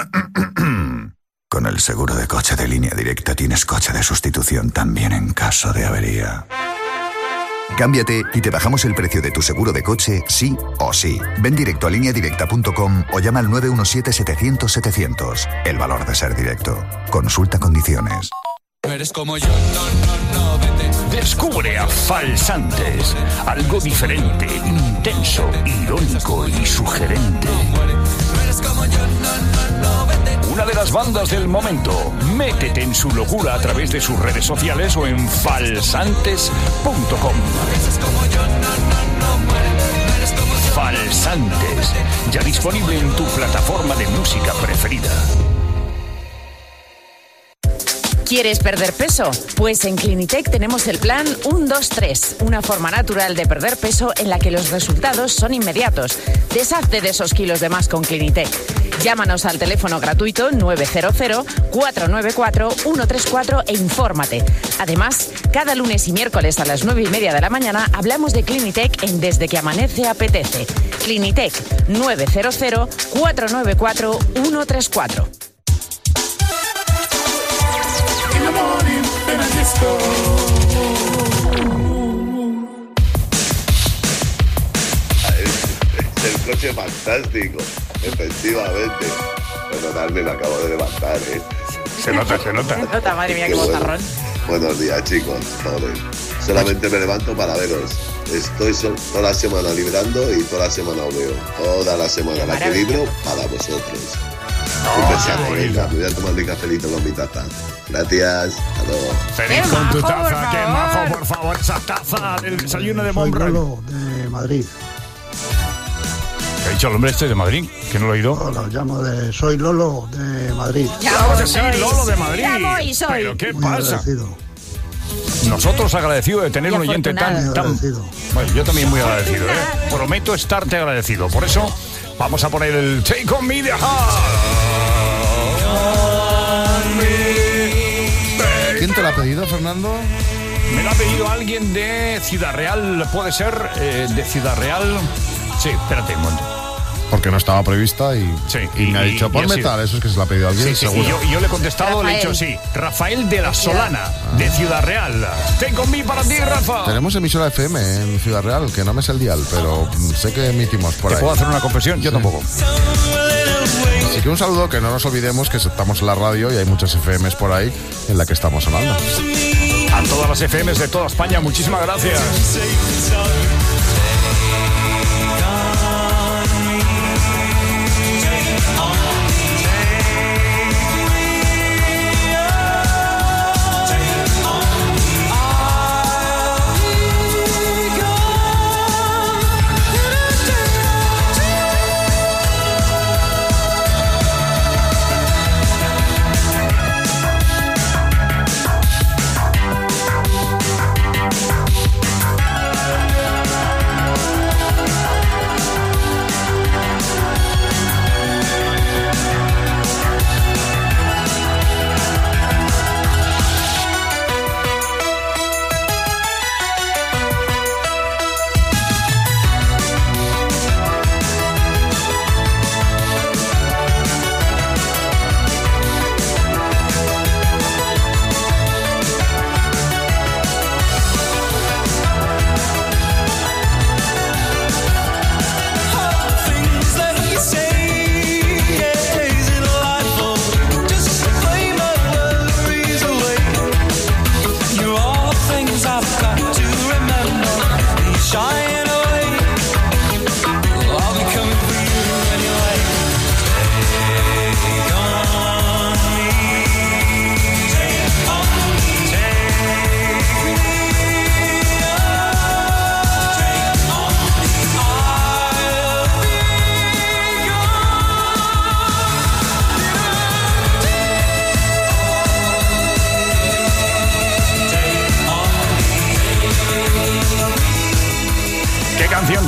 Con el seguro de coche de línea directa tienes coche de sustitución también en caso de avería. Cámbiate y te bajamos el precio de tu seguro de coche sí o sí. Ven directo a lineadirecta.com o llama al 917-700-700. El valor de ser directo. Consulta condiciones. Eres como yo, no, vete. Descubre a Falsantes, algo diferente, intenso, irónico y sugerente. Eres como yo, no, vete. Una de las bandas del momento. Métete en su locura a través de sus redes sociales o en falsantes.com. Falsantes, ya disponible en tu plataforma de música preferida. ¿Quieres perder peso? Pues en Clinitec tenemos el plan 1-2-3, una forma natural de perder peso en la que los resultados son inmediatos. Deshazte de esos kilos de más con Clinitec. Llámanos al teléfono gratuito 900-494-134 e infórmate. Además, cada lunes y miércoles a las 9:30 de la mañana hablamos de Clinitec en Desde que amanece apetece. Clinitec 900-494-134. El coche fantástico, efectivamente. Perdonadme, me acabo de levantar, Se nota. Se nota, madre mía, qué bozarrón. Buenos días, chicos. Joder. Solamente me levanto para veros. Estoy toda la semana librando y toda la semana os veo. Toda la semana la que libro para vosotros. Un besazo, venga, me voy a tomar mi cafelito con mi taza. Gracias, hasta luego. Feliz con tu taza, qué majo, por favor, esa taza del desayuno de Bomb Radio. Lolo, de Madrid. ¿Qué ha dicho el hombre este de Madrid? ¿Que no lo he oído? Soy Lolo, de Madrid. Claro que sí, Lolo de Madrid. Soy. ¿Pero qué Muy pasa? agradecido. Nosotros agradecidos de tener un oyente tan... agradecido. Bueno, yo también muy agradecido, Prometo estarte agradecido. Por eso vamos a poner el Take On Me de ¿Quién te lo ha pedido, Fernando? Me lo ha pedido alguien de Ciudad Real, ¿puede ser? De Ciudad Real. Sí, espérate un momento. Porque no estaba prevista y me ha dicho, ponme tal, eso es que se lo ha pedido alguien, sí, seguro. Y yo le he contestado, le he dicho sí. Rafael de la Solana, de Ciudad Real. Ten conmigo para ti, Rafa. Tenemos emisora FM en Ciudad Real, que no me sé el dial, pero sé que emitimos por ahí. ¿Te puedo hacer una confesión? Yo tampoco. Así que un saludo, que no nos olvidemos que estamos en la radio y hay muchas FMs por ahí en la que estamos sonando. A todas las FMs de toda España, muchísimas gracias.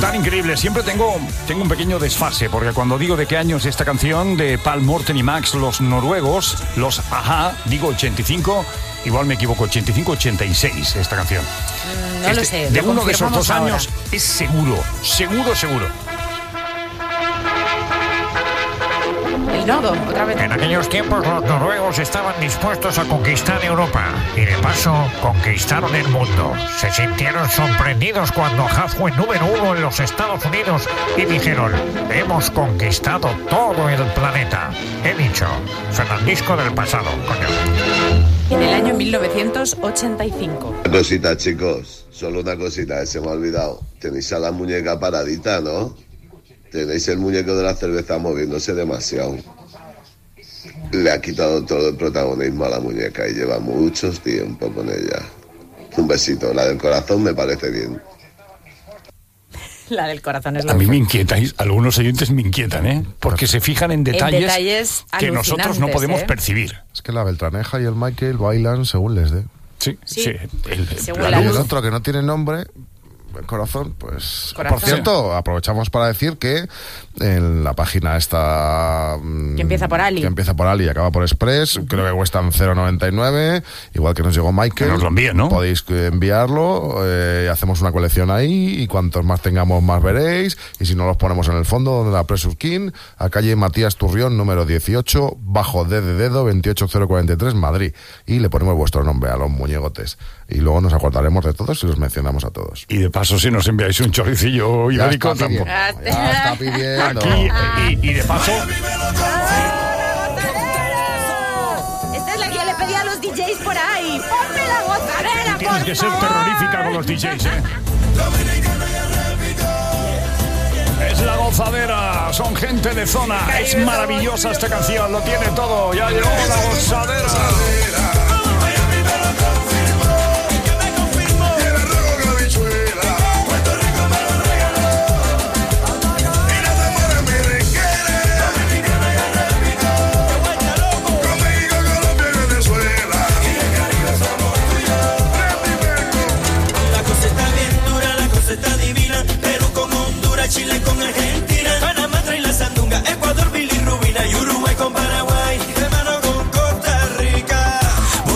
tan increíble. Siempre tengo un pequeño desfase, porque cuando digo de qué año es esta canción de Paul Morten y Max, los noruegos, los Ajá, digo 85, igual me equivoco, 85-86 esta canción. No lo sé. De uno de esos dos ahora. años es seguro. El nodo, otra vez. En aquellos tiempos los noruegos estaban dispuestos a conquistar Europa y de paso conquistaron el mundo. Se sintieron sorprendidos cuando Ajá fue número 1 en los Estados Unidos y dijeron: hemos conquistado todo el planeta. He dicho, Fernandisco del pasado, coño. En el año 1985. Una cosita, chicos, solo una cosita, se me ha olvidado. Tenéis a la muñeca paradita, ¿no? Tenéis el muñeco de la cerveza moviéndose demasiado. Le ha quitado todo el protagonismo a la muñeca y lleva mucho tiempo con ella. Un besito, la del corazón me parece bien. La del corazón es la A mí me inquietáis, algunos oyentes me inquietan, ¿eh? Porque se fijan en detalles que nosotros no podemos percibir. Es que la Beltraneja y el Michael bailan según les dé. Sí. El otro que no tiene nombre, el corazón, pues... Corazón. Por cierto, aprovechamos para decir que en la página esta... Que empieza por Ali. Que empieza por Ali y acaba por Express, creo que cuestan 0,99, igual que nos llegó Michael. Que nos lo envíen, ¿no? Podéis enviarlo, hacemos una colección ahí y cuantos más tengamos más veréis, y si no los ponemos en el fondo, donde la Precious King, a calle Matías Turrión, número 18, bajo D de dedo, 28043, Madrid. Y le ponemos vuestro nombre a los muñegotes. Y luego nos acordaremos de todos y los mencionamos a todos. Y de paso, si nos enviáis un choricillo ibérico, tampoco. Ya está pidiendo. Aquí, y de paso... Esta es la que le pedí a los DJs por ahí. ¡Ponme la gozadera, Tienes que ser terrorífica con los DJs, ¿eh? Es la gozadera, son gente de zona. Es maravillosa esta canción, lo tiene todo. Ya llegó la gozadera. Chile con Argentina, Panamá trae la sandunga, Ecuador bilirrubina y Uruguay con Paraguay, hermano con Costa Rica.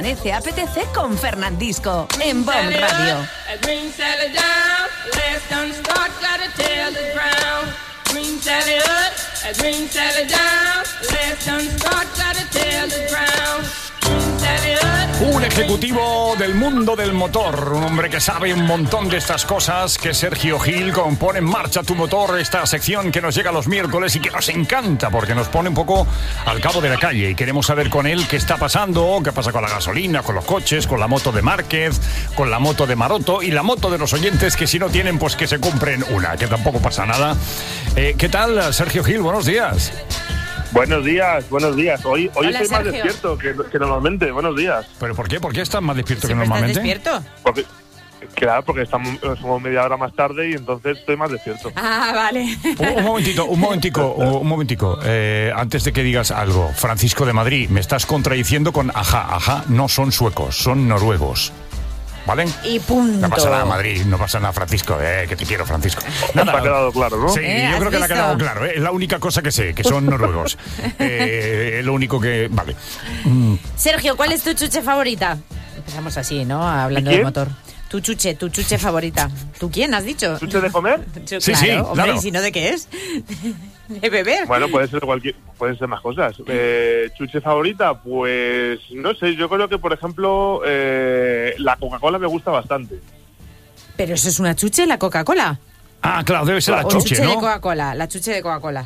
Amanece Apetece con Fernandisco en Bon Radio. Un ejecutivo del mundo del motor, un hombre que sabe un montón de estas cosas, que es Sergio Gil, con Pon en Marcha tu Motor, esta sección que nos llega los miércoles y que nos encanta porque nos pone un poco al cabo de la calle y queremos saber con él qué está pasando, qué pasa con la gasolina, con los coches, con la moto de Márquez, con la moto de Maroto y la moto de los oyentes que si no tienen, pues que se compren una, que tampoco pasa nada. ¿Qué tal, Sergio Gil? Buenos días. Buenos días, buenos días. Hoy Hola, estoy más Sergio. despierto que normalmente. Buenos días. ¿Pero por qué? ¿Por qué estás más despierto que ¿Siempre estás normalmente? despierto? Claro, porque somos media hora más tarde y entonces estoy más despierto. Ah, vale. Un momentico. Antes de que digas algo, Francisco de Madrid, me estás contradiciendo con ajá, no son suecos, son noruegos. ¿Vale? Y punto. No pasa nada, Madrid, no pasa nada, Francisco, que te quiero, Francisco. Nada. Te ha quedado claro, ¿no? Sí, yo creo que le ha visto? quedado claro, es la única cosa que sé, que son noruegos. Es lo único que... Vale. Sergio, ¿cuál es tu chuche favorita? Empezamos así, ¿no? Hablando de motor. Tu chuche favorita. ¿Tú quién has dicho? ¿Chuche de comer? Sí, sí, hombre, claro. ¿y si no de qué es? ¿De beber? Bueno, pueden ser más cosas. ¿Chuche favorita? Pues no sé, yo creo que, por ejemplo, la Coca-Cola me gusta bastante. ¿Pero eso es una chuche, la Coca-Cola? Ah, claro, debe ser la O chuche, chuche de ¿no? Coca-Cola, la chuche de Coca-Cola.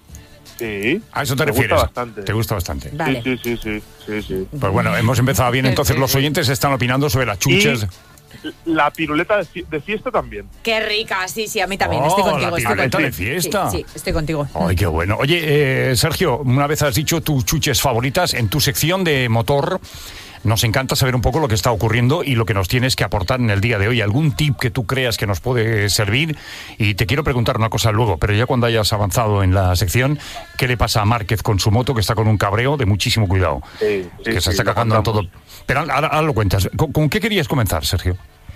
Sí. A eso te Me refieres. gusta bastante. Te gusta bastante. Vale. Sí. Pues bueno, hemos empezado bien, entonces los oyentes están opinando sobre las chuches. La piruleta de fiesta también. Qué rica, sí, a mí también. Oh, Estoy contigo. la estoy piruleta contigo. de fiesta. Sí, estoy contigo. Ay, qué bueno. Oye, Sergio, una vez has dicho tus chuches favoritas, en tu sección de motor nos encanta saber un poco lo que está ocurriendo y lo que nos tienes que aportar en el día de hoy. ¿Algún tip que tú creas que nos puede servir? Y te quiero preguntar una cosa luego, pero ya cuando hayas avanzado en la sección, ¿qué le pasa a Márquez con su moto, que está con un cabreo de muchísimo cuidado? Sí, que se está cagando en todo. Pero ahora lo cuentas. ¿Con qué querías comenzar, Sergio?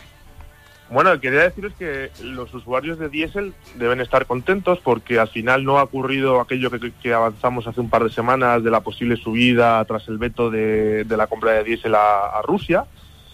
Bueno, quería deciros que los usuarios de diésel deben estar contentos porque al final no ha ocurrido aquello que avanzamos hace un par de semanas de la posible subida tras el veto de la compra de diésel a Rusia.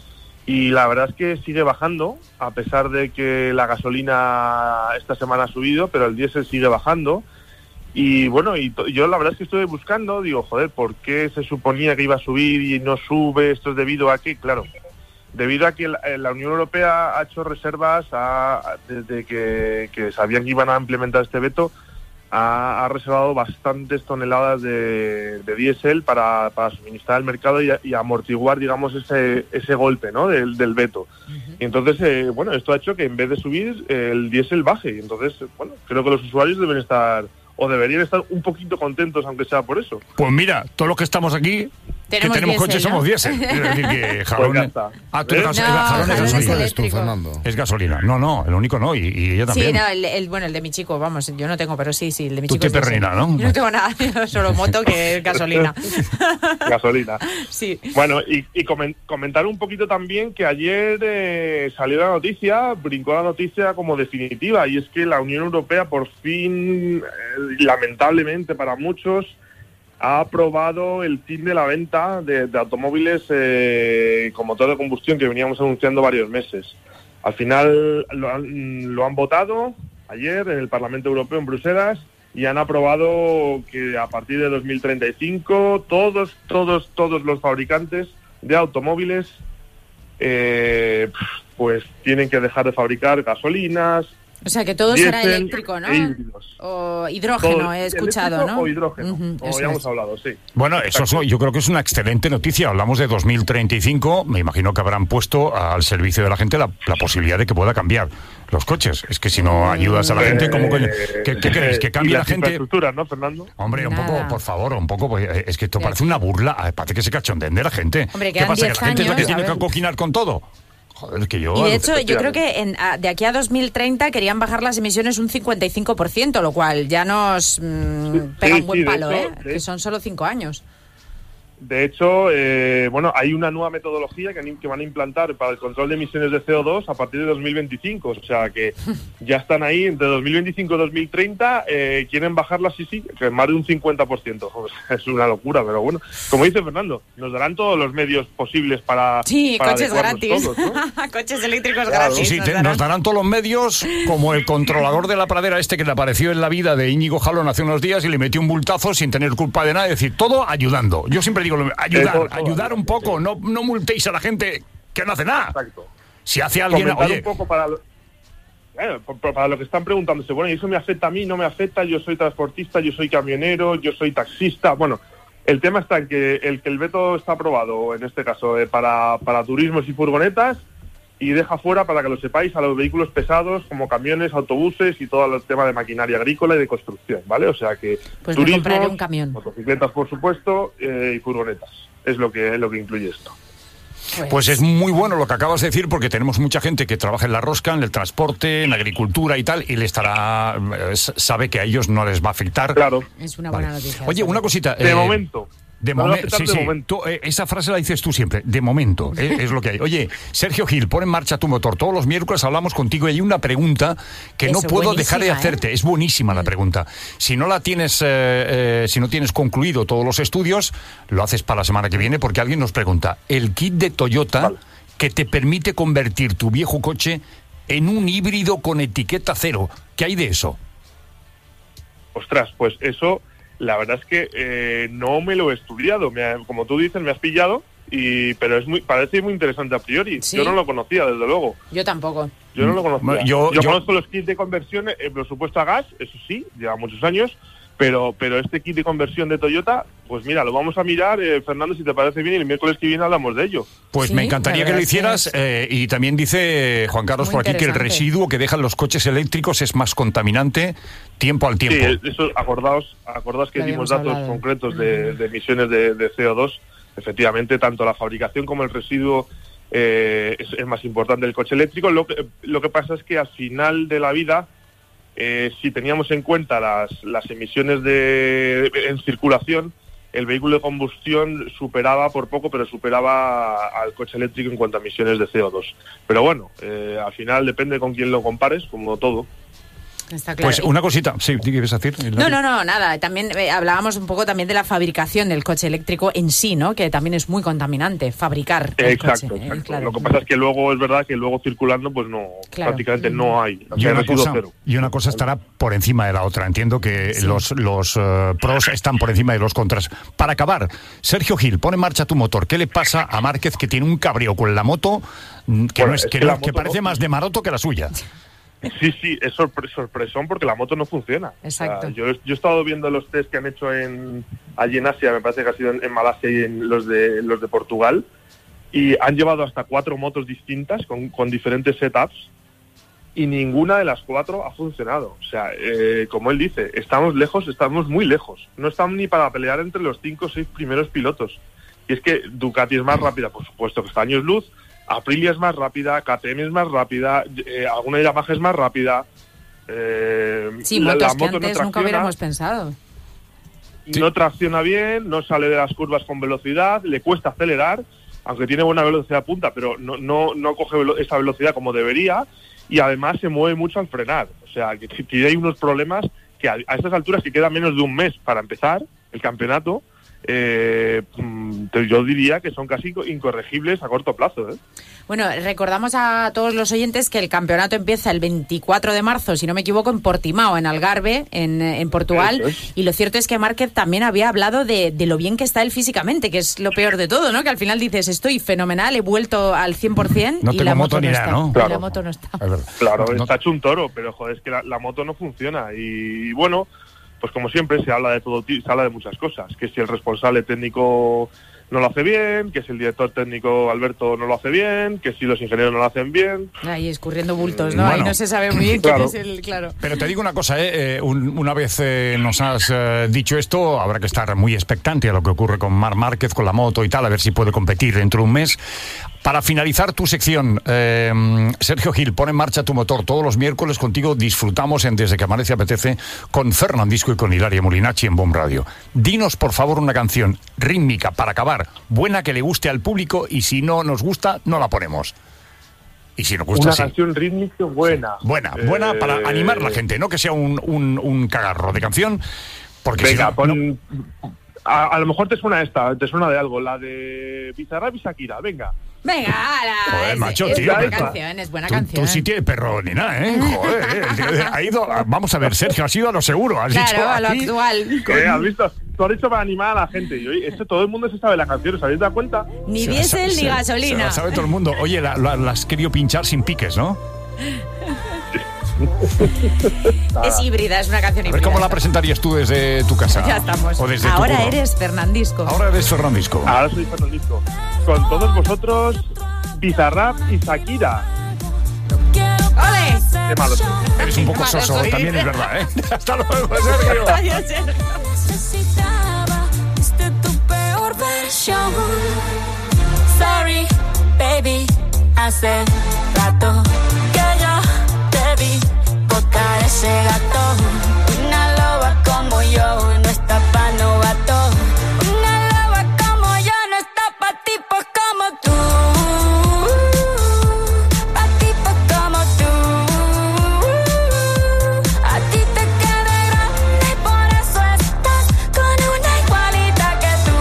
Y la verdad es que sigue bajando, a pesar de que la gasolina esta semana ha subido, pero el diésel sigue bajando. Y bueno, yo la verdad es que estuve buscando, digo, joder, ¿por qué se suponía que iba a subir y no sube? Esto es debido a que, claro, debido a que la Unión Europea ha hecho reservas desde que sabían que iban a implementar este veto, ha reservado bastantes toneladas de diésel para suministrar al mercado y amortiguar, digamos, ese golpe, ¿no? del veto. Y entonces, bueno, esto ha hecho que en vez de subir, el diésel baje. Y entonces, bueno, creo que los usuarios deben estar, o deberían estar un poquito contentos, aunque sea por eso. Pues mira, todos los que estamos aquí, tenemos que tenemos diésel, coches, ¿no? somos diésel. Es decir, que Pues ya está. Ah, tú eres No, jalón es jalón es gasolina. eléctrico. Es gasolina. No, el único no, y ella también. Sí, no, el de mi chico, vamos, yo no tengo, pero sí, el de mi Tú chico. te es diésel. perrina, ¿no? Yo no tengo nada, yo solo moto que es gasolina. Gasolina. Sí. Bueno, y comentar un poquito también que ayer salió la noticia, brincó la noticia como definitiva, y es que la Unión Europea por fin, lamentablemente para muchos, ha aprobado el fin de la venta de automóviles con motor de combustión que veníamos anunciando varios meses. Al final lo han votado ayer en el Parlamento Europeo en Bruselas y han aprobado que a partir de 2035 todos los fabricantes de automóviles pues tienen que dejar de fabricar gasolinas. O sea, que todo será diésel eléctrico, ¿no? e híbridos. O hidrógeno, Todo, he escuchado, eléctrico ¿no? O hidrógeno, como ya hemos hablado, sí. Bueno, yo creo que es una excelente noticia. Hablamos de 2035. Me imagino que habrán puesto al servicio de la gente la posibilidad de que pueda cambiar los coches. Es que si no ayudas a la gente, ¿cómo coño? ¿Qué crees? ¿Que cambie la gente? Infraestructuras, ¿no, Fernando? Hombre, un poco, por favor, un poco. Pues, es que esto parece una burla. Parece que se cachondeen de la gente. Hombre, ¿Qué quedan pasa? ¿Que 10 la gente es la que años, tiene a que ver. coquinar con todo? Joder, que yo... Y de hecho, yo creo que de aquí a 2030 querían bajar las emisiones un 55%, lo cual ya nos pega un buen de palo, hecho, que son solo 5 años. De hecho, hay una nueva metodología que van a implantar para el control de emisiones de CO2 a partir de 2025. O sea que ya están ahí, entre 2025 y 2030, quieren bajarla, sí, que más de un 50%. Joder, es una locura, pero bueno. Como dice Fernando, nos darán todos los medios posibles para coches gratis. Todos, ¿no? Coches eléctricos gratis. Sí, nos darán todos los medios, como el controlador de la pradera que le apareció en la vida de Íñigo Jalón hace unos días y le metió un multazo sin tener culpa de nada. Es decir, todo ayudando. Yo siempre digo, ayudar un poco, no multéis a la gente que no hace nada. Exacto. Si hace alguien... Comentar un poco para lo que están preguntándose, bueno, ¿y eso me afecta a mí? ¿No me afecta? Yo soy transportista, yo soy camionero, yo soy taxista. Bueno, el tema está en que el veto está aprobado, en este caso, para turismos y furgonetas, y deja fuera, para que lo sepáis, a los vehículos pesados como camiones, autobuses y todo el tema de maquinaria agrícola y de construcción, ¿vale? O sea que pues turismo, me compraré un camión. Motocicletas, por supuesto, y furgonetas. Es lo que incluye esto. Pues es muy bueno lo que acabas de decir, porque tenemos mucha gente que trabaja en la rosca, en el transporte, en la agricultura y tal, y le sabe que a ellos no les va a afectar. Claro. Es una buena noticia. Oye, una cosita. De momento. De momento. Esa frase la dices tú siempre. De momento, es lo que hay. Oye, Sergio Gil, pon en marcha tu motor. Todos los miércoles hablamos contigo y hay una pregunta que no puedo dejar de hacerte. Es buenísima la pregunta. Si no la tienes, si no tienes concluido todos los estudios, lo haces para la semana que viene, porque alguien nos pregunta: el kit de Toyota que te permite convertir tu viejo coche en un híbrido con etiqueta cero. ¿Qué hay de eso? Ostras, pues eso... La verdad es que no me lo he estudiado. Como tú dices, me has pillado, pero parece muy interesante a priori. ¿Sí? Yo no lo conocía, desde luego. Yo tampoco. Yo no lo conocía. Yo conozco los kits de conversión, por supuesto a gas, eso sí, lleva muchos años, pero este kit de conversión de Toyota, pues mira, lo vamos a mirar, Fernando, si te parece bien, y el miércoles que viene hablamos de ello. Pues ¿sí? Me encantaría que lo hicieras, y también dice Juan Carlos muy por aquí que el residuo que dejan los coches eléctricos es más contaminante tiempo al tiempo. Sí, eso, acordaos que dimos datos concretos de emisiones de CO2. Efectivamente, tanto la fabricación como el residuo es más importante del coche eléctrico. Lo que pasa es que al final de la vida, si teníamos en cuenta las emisiones en circulación, el vehículo de combustión superaba por poco, pero superaba al coche eléctrico en cuanto a emisiones de CO2. Pero bueno, al final depende con quién lo compares, como todo. Está claro. Pues una cosita, sí, ¿qué ibas a decir? No, nada. También hablábamos un poco también de la fabricación del coche eléctrico en sí, ¿no? Que también es muy contaminante, fabricar el coche. Exacto. Claro. Lo que pasa es que luego es verdad que luego circulando, pues no, prácticamente no hay. Y una cosa estará por encima de la otra. Entiendo que los pros están por encima de los contras. Para acabar, Sergio Gil, pon en marcha tu motor. ¿Qué le pasa a Márquez, que tiene un cabreo con la moto que parece más de maroto que la suya? Sí, es sorpresón porque la moto no funciona. Exacto. O sea, yo he estado viendo los test que han hecho allí en Asia, me parece que ha sido en Malasia y en los de Portugal, y han llevado hasta 4 motos distintas con diferentes setups, y ninguna de las 4 ha funcionado. O sea, como él dice, estamos muy lejos. No estamos ni para pelear entre los 5 o 6 primeros pilotos. Y es que Ducati es más rápida, por supuesto que está años luz, Aprilia es más rápida, KTM es más rápida, alguna Yamaha es más rápida. Sí, motos que antes nunca hubiéramos pensado. No tracciona bien, no sale de las curvas con velocidad, le cuesta acelerar, aunque tiene buena velocidad punta, pero no coge esa velocidad como debería, y además se mueve mucho al frenar. O sea, que tiene unos problemas que a estas alturas, que queda menos de un mes para empezar el campeonato, yo diría que son casi incorregibles a corto plazo. Bueno, recordamos a todos los oyentes que el campeonato empieza el 24 de marzo, si no me equivoco, en Portimao, en Algarve, en Portugal. Y lo cierto es que Márquez también había hablado de lo bien que está él físicamente, que es lo peor de todo, ¿no? Que al final dices, estoy fenomenal, he vuelto al 100%, no y tengo la moto ni no nada, está. ¿no? Claro. Y la moto no está. Claro, está hecho un toro, pero joder, es que la moto no funciona. Y bueno, pues como siempre se habla de todo, se habla de muchas cosas, que si el responsable técnico no lo hace bien, que si el director técnico Alberto no lo hace bien, que si los ingenieros no lo hacen bien. Ahí escurriendo bultos, ¿no? Ahí no se sabe muy bien quién es el... Claro. Pero te digo una cosa, una vez nos has dicho esto, habrá que estar muy expectante a lo que ocurre con Marc Márquez, con la moto y tal, a ver si puede competir dentro de un mes. Para finalizar tu sección, Sergio Gil, pon en marcha tu motor. Todos los miércoles contigo disfrutamos en Desde que Amanece Apetece con Fernandisco y con Hilaria Molinacci en BOM Radio. Dinos, por favor, una canción rítmica para acabar, buena, que le guste al público, y si no nos gusta, no la ponemos. Y si nos gusta, una sí. canción rítmica buena. Buena para animar a la gente, no que sea un cagarro de canción. Porque venga, si no, pon... A lo mejor te suena esta, te suena de algo, la de Bizarrap y Shakira, venga. Venga, joder, macho, tío. Es buena canción. Tú sí tienes perro ni nada, ¿eh? Joder, ha ido... Vamos a ver, Sergio, has ido a lo seguro. Has dicho a lo aquí, actual. ¿Has visto? Tú has dicho para animar a la gente. Y oye, todo el mundo se sabe la canción, ¿os habéis dado cuenta? Ni diésel ni gasolina. Se la sabe todo el mundo. Oye, la has querido pinchar sin piques, ¿no? Es híbrida, es una canción híbrida. A ver, ¿cómo la presentarías tú desde tu casa? Ya estamos. O desde Ahora tu curro. eres Fernandisco. Ahora eres Fernandisco. Ahora soy Fernandisco. Con todos vosotros, Bizarrap y Shakira. ¡Ole! Qué malo. Eres un poco soso, también es verdad, ¿eh? Hasta luego, Sergio. Adiós, Sergio. Necesitaba tu peor versión. Sorry, baby, hace rato que yo te vi botar ese gato. Una loba como yo no está pa' novato. Una loba como yo no está pa' tipos como tú. Pa' tipos como tú. A ti te queda grande y por eso estás con una igualita que tú.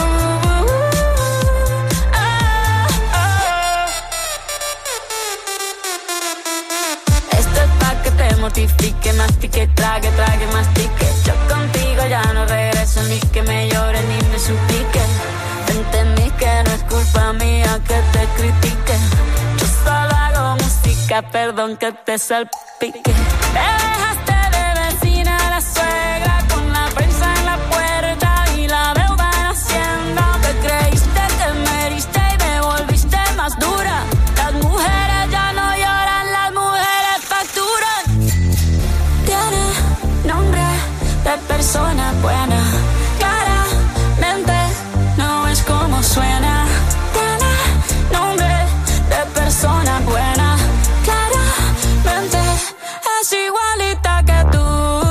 Esto es pa' que te mortifique, mastique, trague, mastique. Yo contigo ya no regreso, ni que me llore ni me suplique. Entendí que no es culpa mía que te critique. Yo solo hago música, perdón que te salpique. Te dejaste de vecina a la suegra con la prensa en la puerta y la deuda en Hacienda. Te creíste que me heriste y me volviste más dura. Las mujeres ya no lloran, las mujeres facturan. Tiene nombre de persona buena. Claramente no es como suena. Tiene nombre de persona buena. Claramente es igualita que tú.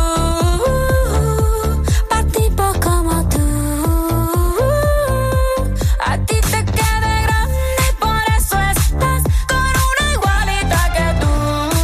Pa' tipo como tú. A ti te queda grande y por eso estás con una igualita que tú.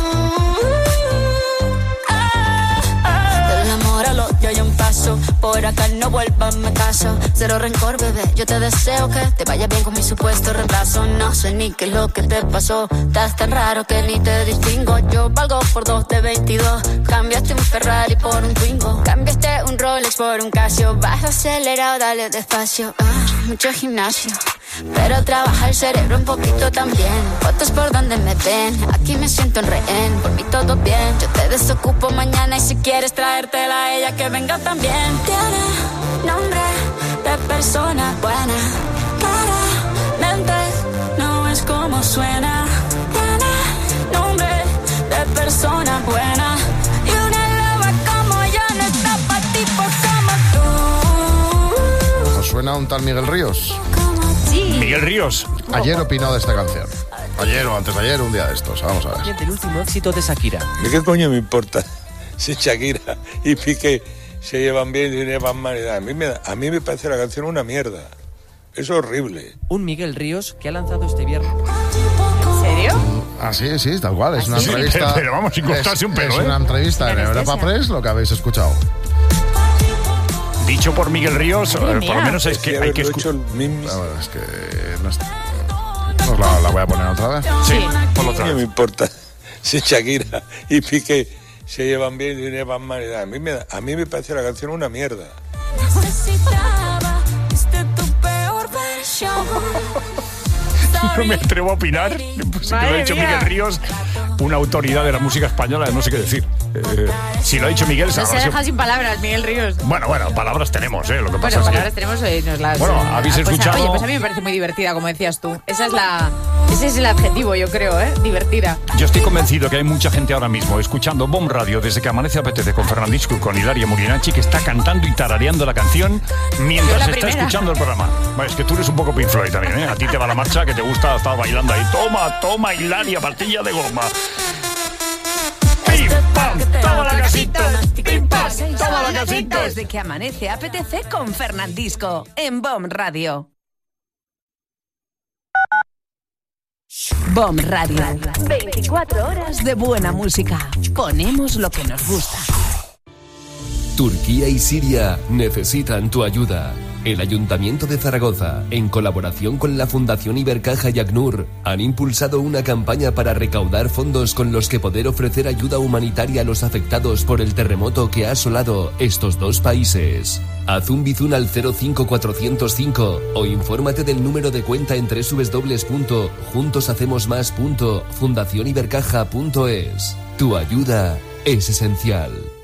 Del amor al odio hay un paso. Por acá no vuelvas, me caso. Cero rencor, bebé, yo te deseo que te vaya bien con mi supuesto reemplazo. No sé ni qué es lo que te pasó. Estás tan raro que ni te distingo. Yo valgo por 2 de 22. Cambiaste un Ferrari por un Twingo. Cambiaste un Rolex por un Casio. Vas acelerado, dale despacio. Mucho gimnasio, pero trabaja el cerebro un poquito también. Fotos por donde me ven, aquí me siento en rehén. Por mí todo bien, yo te desocupo mañana. Y si quieres traértela a ella, que venga también. Tiene nombre de persona buena. Claramente no es como suena. Tiene nombre de persona buena. Y una loba como yo no está pa' tipos como tú. ¿Os suena un tal Miguel Ríos? Sí. Miguel Ríos. Ayer opinó de esta canción. Ayer o antes de ayer, un día de estos. Vamos a ver. El último éxito de Shakira. ¿Qué coño me importa si Shakira y Piqué se llevan bien y se llevan mal? A mí me parece la canción una mierda. Es horrible. Un Miguel Ríos que ha lanzado este viernes. ¿En serio? Ah, sí, tal cual. Es una Sí, entrevista. pero vamos, sin cortarse un pelo, Es ¿eh? una entrevista en Europa Press, lo que habéis escuchado. Dicho por Miguel Ríos, por lo menos es que hay que escuchar. Es que no la voy a poner otra vez. Sí, por otra No vez. me importa si Shakira y Piqué se llevan bien y se llevan mal. A mí me parece la canción una mierda. Necesitaba tu peor versión. No me atrevo a opinar. Pues, si lo ha dicho mía. Miguel Ríos, una autoridad de la música española, no sé qué decir. Si lo ha dicho Miguel, No se sabrá si- deja sin palabras, Miguel Ríos. Bueno, palabras tenemos, lo que pasa Bueno, es palabras que... tenemos y nos las... Bueno, habéis pues, escuchado- Oye, pues a mí me parece muy divertida, como decías tú. Esa es la Ese es el adjetivo, yo creo, divertida. Yo estoy convencido que hay mucha gente ahora mismo escuchando BOM Radio desde que amanece apetece con Fernandisco y con Hilaria Murinachi, que está cantando y tarareando la canción mientras está escuchando el programa. Bueno, es que tú eres un poco Pink Floyd también, ¿eh? A ti te va la marcha, que te gusta estar bailando ahí. Toma, Hilaria, pastilla de goma. ¡Pim, pam! ¡Toma la casita! ¡Pim, pam! ¡Toma la casita! Desde que amanece apetece con Fernandisco en BOM Radio. BOM Radio. 24 horas de buena música. Ponemos lo que nos gusta. Turquía y Siria necesitan tu ayuda. El Ayuntamiento de Zaragoza, en colaboración con la Fundación Ibercaja y ACNUR, han impulsado una campaña para recaudar fondos con los que poder ofrecer ayuda humanitaria a los afectados por el terremoto que ha asolado estos dos países. Haz un bizun al 05405 o infórmate del número de cuenta en www.juntoshacemosmas.fundacionibercaja.es. Tu ayuda es esencial.